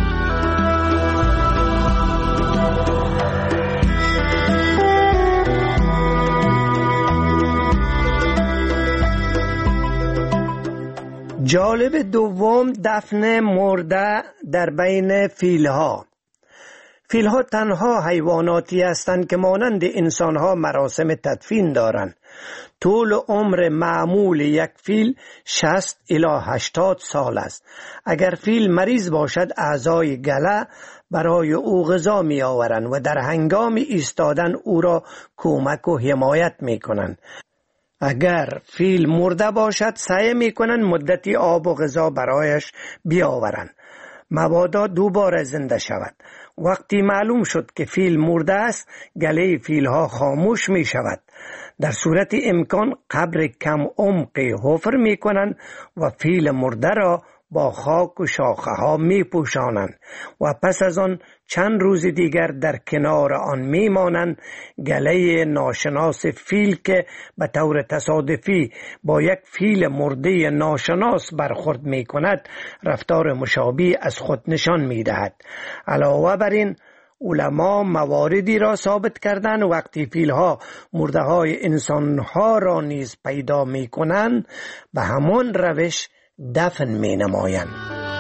Speaker 13: جالب دوم دفن مرده در بین فیلها. فیلها تنها حیواناتی هستند که مانند انسانها مراسم تدفین دارند. طول عمر معمول یک فیل شصت الی هشتاد سال است. اگر فیل مریض باشد اعضای گله برای او غذا می آورند و در هنگام ایستادن او را کمک و حمایت می کنند. اگر فیل مرده باشد سعی می کنند مدتی آب و غذا برایش بیاورند مبادا دوباره زنده شود. وقتی معلوم شد که فیل مرده است گله فیل ها خاموش می شود. در صورت امکان قبر کم عمقی حفر می کنند و فیل مرده را با خاک و شاخه ها می پوشانند و پس از آن چند روز دیگر در کنار آن می مانند. گله ناشناس فیل که به طور تصادفی با یک فیل مرده ناشناس برخورد می کند رفتار مشابه از خود نشان می دهد. علاوه بر این علما مواردی را ثابت کردند وقتی فیلها مرده های انسانها را نیز پیدا می کنند به همان روش دفن می نمایند.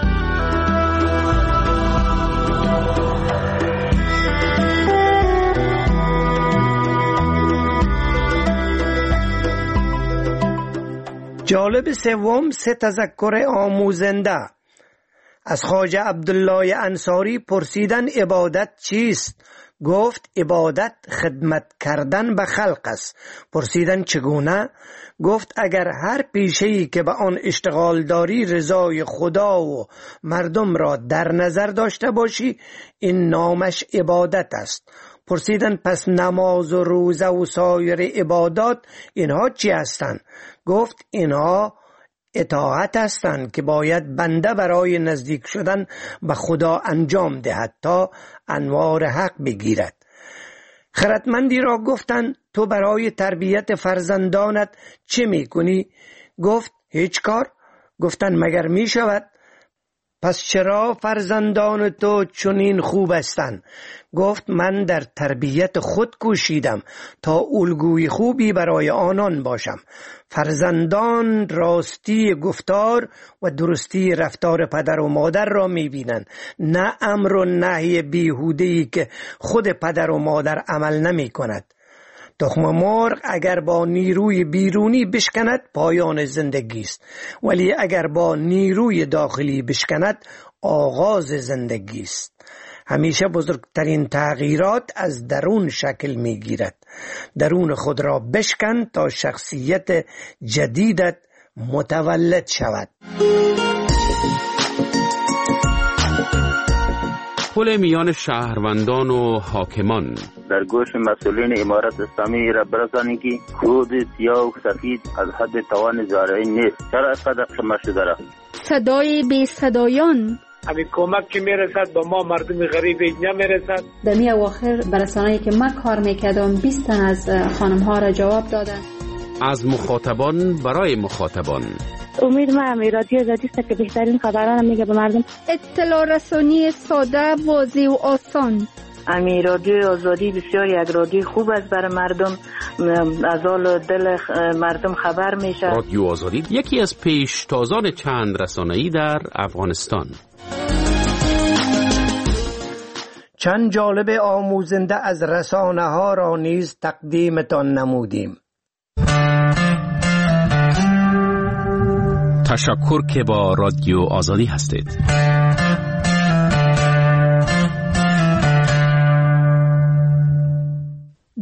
Speaker 13: جالب سوم سه تذکر آموزنده. از خواجه عبدالله انصاری پرسیدن عبادت چیست؟ گفت عبادت خدمت کردن به خلق است. پرسیدن چگونه؟ گفت اگر هر پیشه‌ای که به آن اشتغال داری رضای خدا و مردم را در نظر داشته باشی این نامش عبادت است. پرسیدن پس نماز و روزه و سایر عبادات اینها چی هستند؟ گفت اینها اطاعت هستند که باید بنده برای نزدیک شدن به خدا انجام دهد تا انوار حق بگیرد. خردمندی را گفتند تو برای تربیت فرزندانت چه میکنی؟ گفت هیچ کار. گفتند مگر میشود؟ پس چرا فرزندان تو چنین خوب هستند؟ گفت من در تربیت خود کوشیدم تا الگوی خوبی برای آنان باشم. فرزندان راستی گفتار و درستی رفتار پدر و مادر را میبینند، نه امر و نهی بیهوده‌ای که خود پدر و مادر عمل نمی کند. تخم مرغ اگر با نیروی بیرونی بشکند پایان زندگی است، ولی اگر با نیروی داخلی بشکند آغاز زندگی است. همیشه بزرگترین تغییرات از درون شکل می گیرد. درون خود را بشکن تا شخصیت جدیدت متولد شود.
Speaker 18: پل میان شهروندان و حاکمان.
Speaker 19: در گوش مسئولین امارت اسلامی را برسانید که خود سیاه و سفید از حد توان زارعی نیست. چرا اینقدر شما شده را؟
Speaker 8: صدای بی صدایان.
Speaker 20: همین کمک که میرسد با ما مردم غریب اینجا میرسد.
Speaker 21: در می اواخر برسانه‌ای که من کار میکردم بیست تن از خانم ها را جواب دادن.
Speaker 18: از مخاطبان برای مخاطبان.
Speaker 22: امید من رادیو آزادی است که بهترین خبران میگه به مردم.
Speaker 8: اطلاع رسانی ساده، واضح و آسان.
Speaker 22: امی رادیو آزادی بسیار یک رادیو خوب است برای مردم، از حال دل مردم خبر میشه.
Speaker 18: رادیو آزادی یکی از پیشتازان چند رسانه‌ای در افغانستان.
Speaker 13: چند جالب آموزنده از رسانه ها را نیز تقدیمتان نمودیم.
Speaker 18: تشکر که با رادیو آزادی هستید.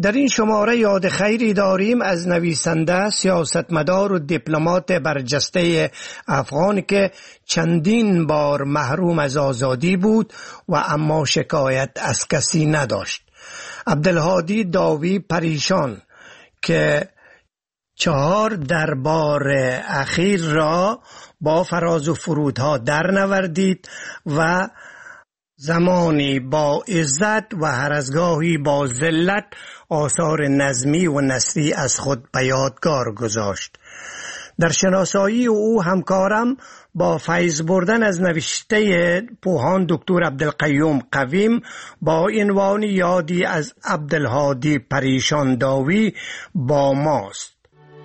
Speaker 13: در این شماره یاد خیری داریم از نویسنده، سیاستمدار و دیپلمات برجسته افغان که چندین بار محروم از آزادی بود و اما شکایت از کسی نداشت. عبدالهادی داوی پریشان که چهار دربار اخیر را با فراز و فرودها در نوردید و زمانی با عزت و هر از گاهی با ذلت آثار نظمی و نثری از خود به یادگار گذاشت. در شناسایی او همکارم با فیض بردن از نوشته پوهان دکتر عبدالقیوم قویم با عنوان یادی از عبدالهادی پریشان داوی با ماست.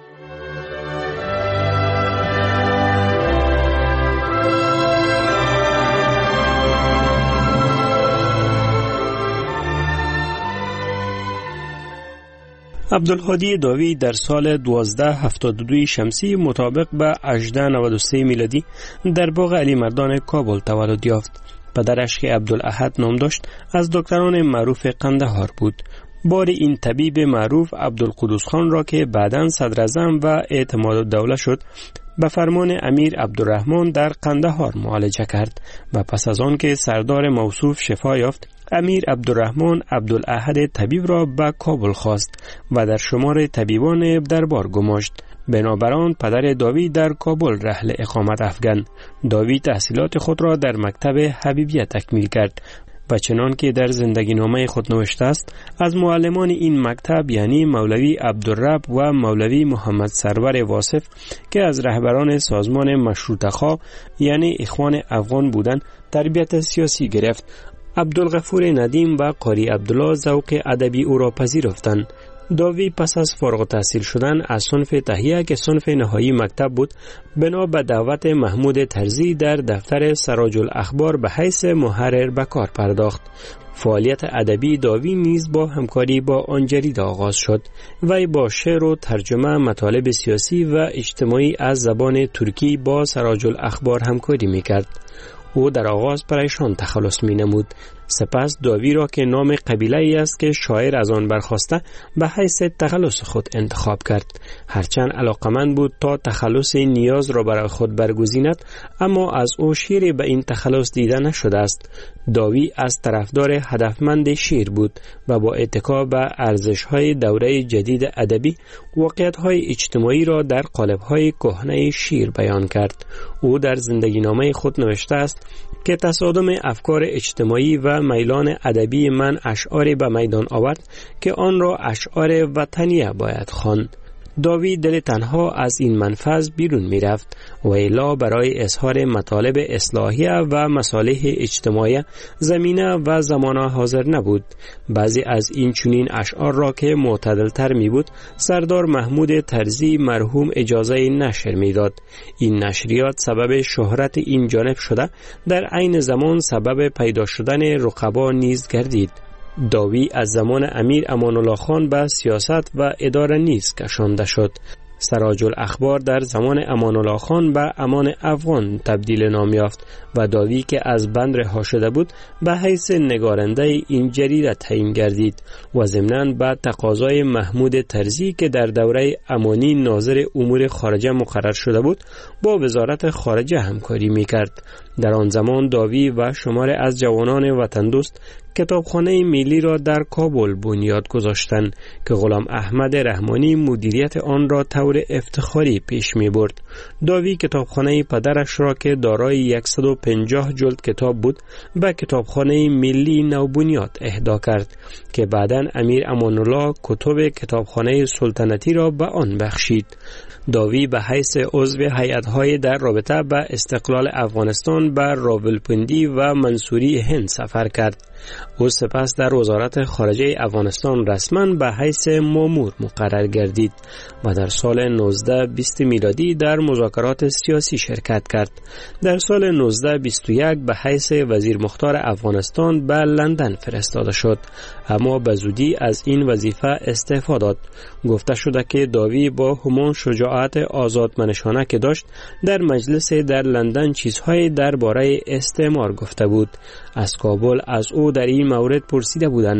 Speaker 4: عبدالهادی داوی در سال دوازده هفتاد و دو شمسی مطابق به هجده نود و سه میلادی در باغ علی مردان کابل تولد یافت. پدرش که عبدالاحد نام داشت از دکتران معروف قندهار بود. بار این طبیب معروف عبدالقدوس خان را که بعداً صدراعظم و اعتماد الدوله شد به فرمان امیر عبدالرحمن در قندهار معالجه کرد و پس از آن که سردار موصوف شفا یافت، امیر عبدالرحمن عبدالاحد طبیب را به کابل خواست و در شمار طبیبان دربار گماشت. بنابراین پدر داوی در کابل رحل اقامت افکند. داوی تحصیلات خود را در مکتب حبیبیه تکمیل کرد و چنان که در زندگی نامه خود نوشته است، از معلمان این مکتب یعنی مولوی عبدالرب و مولوی محمد سرور واصف که از رهبران سازمان مشروطه‌خواه یعنی اخوان افغان بودند تربیت سیاسی گرفت. عبدالغفور ندیم و قاری عبدالله ذوق ادبی او را پذیرفتند. داوی پس از فارغ التحصیل شدن از صنف تهیه که صنف نهایی مکتب بود، بنا به دعوت محمود طرزی در دفتر سراج الاخبار به حیث محرر به کار پرداخت. فعالیت ادبی داوی نیز با همکاری با آن جریده آغاز شد. وی با شعر و ترجمه مطالب سیاسی و اجتماعی از زبان ترکی با سراج الاخبار همکاری میکرد. او در آغاز پریشان تخلص می نمود. سپس داوی را که نام قبیله ای است که شاعر از آن برخاسته به حیث تخلص خود انتخاب کرد. هرچند علاقمند بود تا تخلص نیاز را برای خود برگزیند، اما از او شیری به این تخلص دیده نشده است. داوی از طرفدار هدفمند شعر بود و با اتکا به ارزش‌های دوره جدید ادبی واقعیت‌های اجتماعی را در قالب‌های کهنه شعر بیان کرد. او در زندگی نامه خود نوشته است که تصادم افکار اجتماعی و میلان ادبی من اشعاری به میدان آورد که آن را اشعار وطنیه باید خواند. داوی دل تنها از این منفذ بیرون می رفت و الا برای اظهار مطالب اصلاحیه و مصالح اجتماعی زمینه و زمانه حاضر نبود. بعضی از این چنین اشعار را که معتدلتر می بود سردار محمود طرزی مرحوم اجازه نشر می داد. این نشریات سبب شهرت این جانب شده، در عین زمان سبب پیدا شدن رقبا نیز گردید. داوی از زمان امیر امان الله خان به سیاست و اداره نیز کشانده شد. سراج الاخبار در زمان امان الله خان به امان افغان تبدیل نام یافت و داوی که از بند رها شده بود به حیث نگارنده این جریده تعیین گردید و ضمناً به تقاضای محمود طرزی که در دوره امانی ناظر امور خارجه مقرر شده بود با وزارت خارجه همکاری میکرد. در آن زمان داوی و شمار از جوانان وطن دوست کتابخانه ملی را در کابل بنیاد گذاشتند که غلام احمد رحمانی مدیریت آن را طور افتخاری پیش می برد. داوی کتابخانه پدرش را که دارای صد و پنجاه جلد کتاب بود به کتابخانه ملی نوبنیاد اهدا کرد که بعداً امیر امان الله کتب کتابخانه سلطنتی را به آن بخشید. داوی به حیث عضو هیئت‌های در رابطه به استقلال افغانستان به راولپندی و منصوری هند سفر کرد. او سپس در وزارت خارجه افغانستان رسما به حیث مامور مقرر گردید و در سال نوزده بیست میلادی در مذاکرات سیاسی شرکت کرد. در سال نوزده بیست و یک به حیث وزیر مختار افغانستان به لندن فرستاده شد، اما به زودی از این وظیفه استعفا داد. گفته شده که داوی با همان شجاعت آزادمنشانه که داشت در مجلس در لندن چیزهای درباره استعمار گفته بود. از کابل از او در این مورد پرسیده بودند.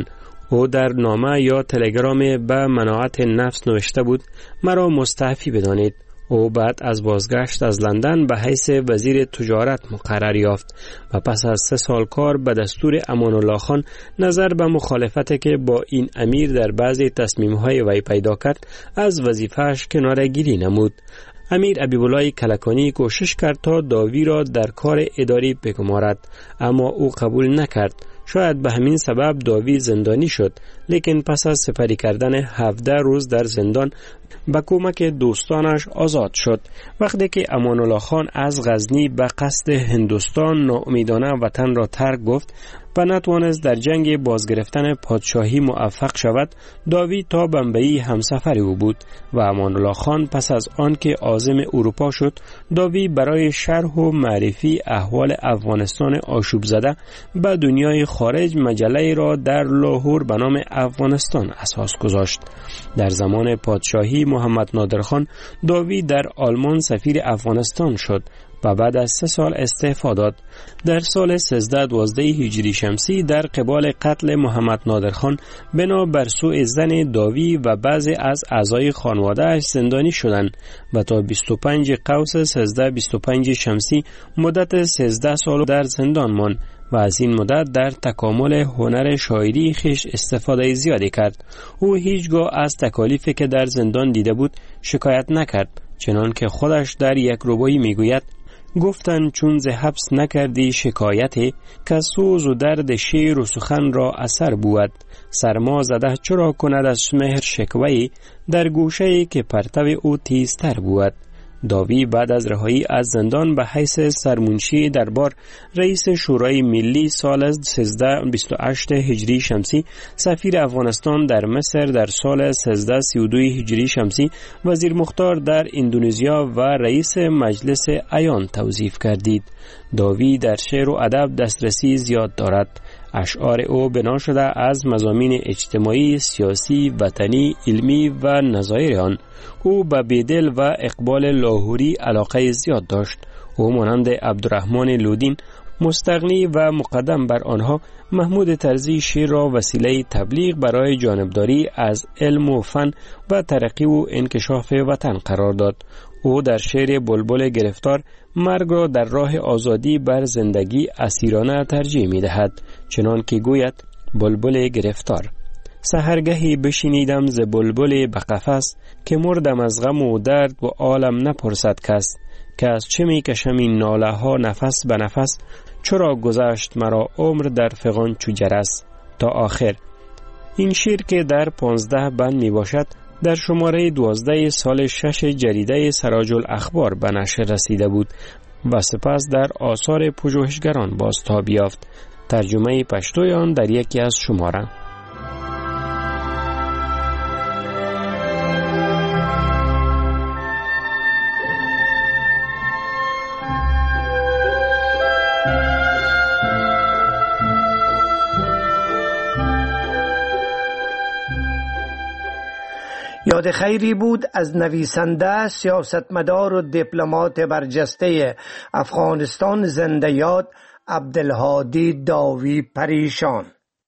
Speaker 4: او در نامه یا تلگرام به مناعت نفس نوشته بود مرا مستعفی بدانید. او بعد از بازگشت از لندن به حیث وزیر تجارت مقرر یافت و پس از سه سال کار به دستور امان الله خان نظر به مخالفتی که با این امیر در بعضی تصمیم‌های وی پیدا کرد از وظیفه‌اش کناره‌گیری نمود. امیر حبیب‌الله کلکانی کوشش کرد تا داوی را در کار اداری بگمارد، اما او قبول نکرد. شاید به همین سبب داوی زندانی شد، لیکن پس از سپری کردن هفده روز در زندان با کمک دوستانش آزاد شد. وقتی که امان الله خان از غزنی به قصد هندوستان ناامیدانه وطن را ترک گفت و نتوانست در جنگ بازگرفتن پادشاهی موفق شود، داوی تا بمبئی همسفر او بود و امان الله خان پس از آن که عازم اروپا شد، داوی برای شرح و معرفی احوال افغانستان آشوب زده به دنیای خارج مجله را در لاهور به نام افغانستان اساس گذاشت. در زمان پادشاهی محمد نادر خان، داوی در آلمان سفیر افغانستان شد و بعد از سه سال استعفا داد. در سال سیزده دوازده هجری شمسی در قبال قتل محمد نادر خان بنا بر سوء ظن داوی و بعضی از اعضای خانواده اش زندانی شدند و تا بیست و پنج قوس سیزده بیست و پنج شمسی مدت سیزده سال در زندان ماند و از این مدت در تکامل هنر شاعری خیش استفاده زیادی کرد. او هیچگاه از تکالیفی که در زندان دیده بود شکایت نکرد، چنان که خودش در یک ربایی میگوید: گفتن چون ز حبس نکردی شکایتی، که سوز و درد شعر و سخن را اثر بود. سرما زده چرا کند از مهر شکوهی، در گوشه که پرتو او تیزتر بود. داوی بعد از رهایی از زندان به حیث سرمنشی دربار رئیس شورای ملی سال سیزده بیست و هشت هجری شمسی، سفیر افغانستان در مصر در سال سیزده سی و دو هجری شمسی، وزیر مختار در اندونزیا و رئیس مجلس عیان توظیف گردید. داوی در شعر و ادب دسترسی زیاد دارد. اشعار او بنا شده از مضامین اجتماعی، سیاسی، وطنی، علمی و نظایر آن. او به بیدل و اقبال لاهوری علاقه زیاد داشت. او مانند عبدالرحمن لودین مستغنی و مقدم بر آنها، محمود طرزی شعر را وسیله تبلیغ برای جانبداری از علم و فن و ترقی و انکشاف وطن قرار داد. او در شعر بلبل گرفتار مرگ را در راه آزادی بر زندگی اسیرانه ترجیح می دهد، چنان که گوید: بلبل گرفتار. سحرگهی بشنیدم ز بلبل به قفس، که مردم از غم و درد و عالم نپرسد کس. که از چه می کشم این ناله ها نفس به نفس، چرا گذشت مرا عمر در فغان چو جرس. تا آخر. این شعر که در پانزده بند می باشد، در شماره دوازده سال شش جریده سراج الاخبار به نشر رسیده بود و سپس در آثار پژوهشگران بازتاب یافت. ترجمه پشتوی آن در یکی از شماره.
Speaker 13: یاد خیری بود از نویسنده، سیاستمدار و دیپلمات برجسته افغانستان زنده یاد عبدالهادی داوی پریشان.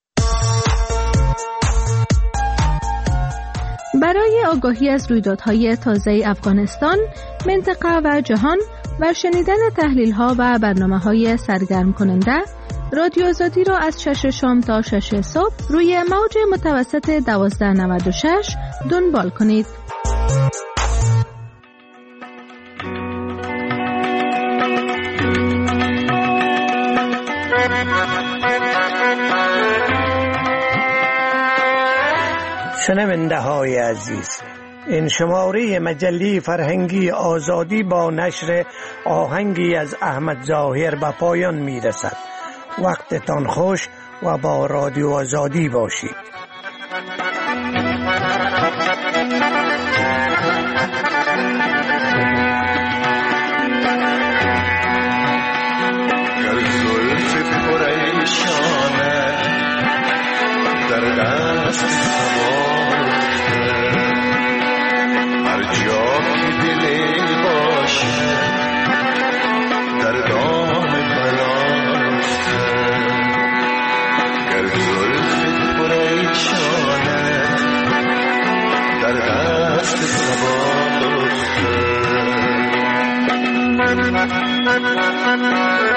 Speaker 8: برای آگاهی از رویدادهای تازه افغانستان، منطقه و جهان و شنیدن تحلیل‌ها و برنامه‌های سرگرم کننده، رادیو آزادی را از شش شام تا شش صبح روی موج متوسط دوازده نود و شش دنبال کنید.
Speaker 13: شنونده های عزیز، این شماره مجله فرهنگی آزادی با نشر آهنگی از احمد ظاهر به پایان می رسد. وقتتان خوش و با رادیو آزادی باشید.
Speaker 5: گر زلف پریشانه در دست سوارته، هر جا که دلی باشه در دام بلاسته. گر زلف پریشانه دست سبا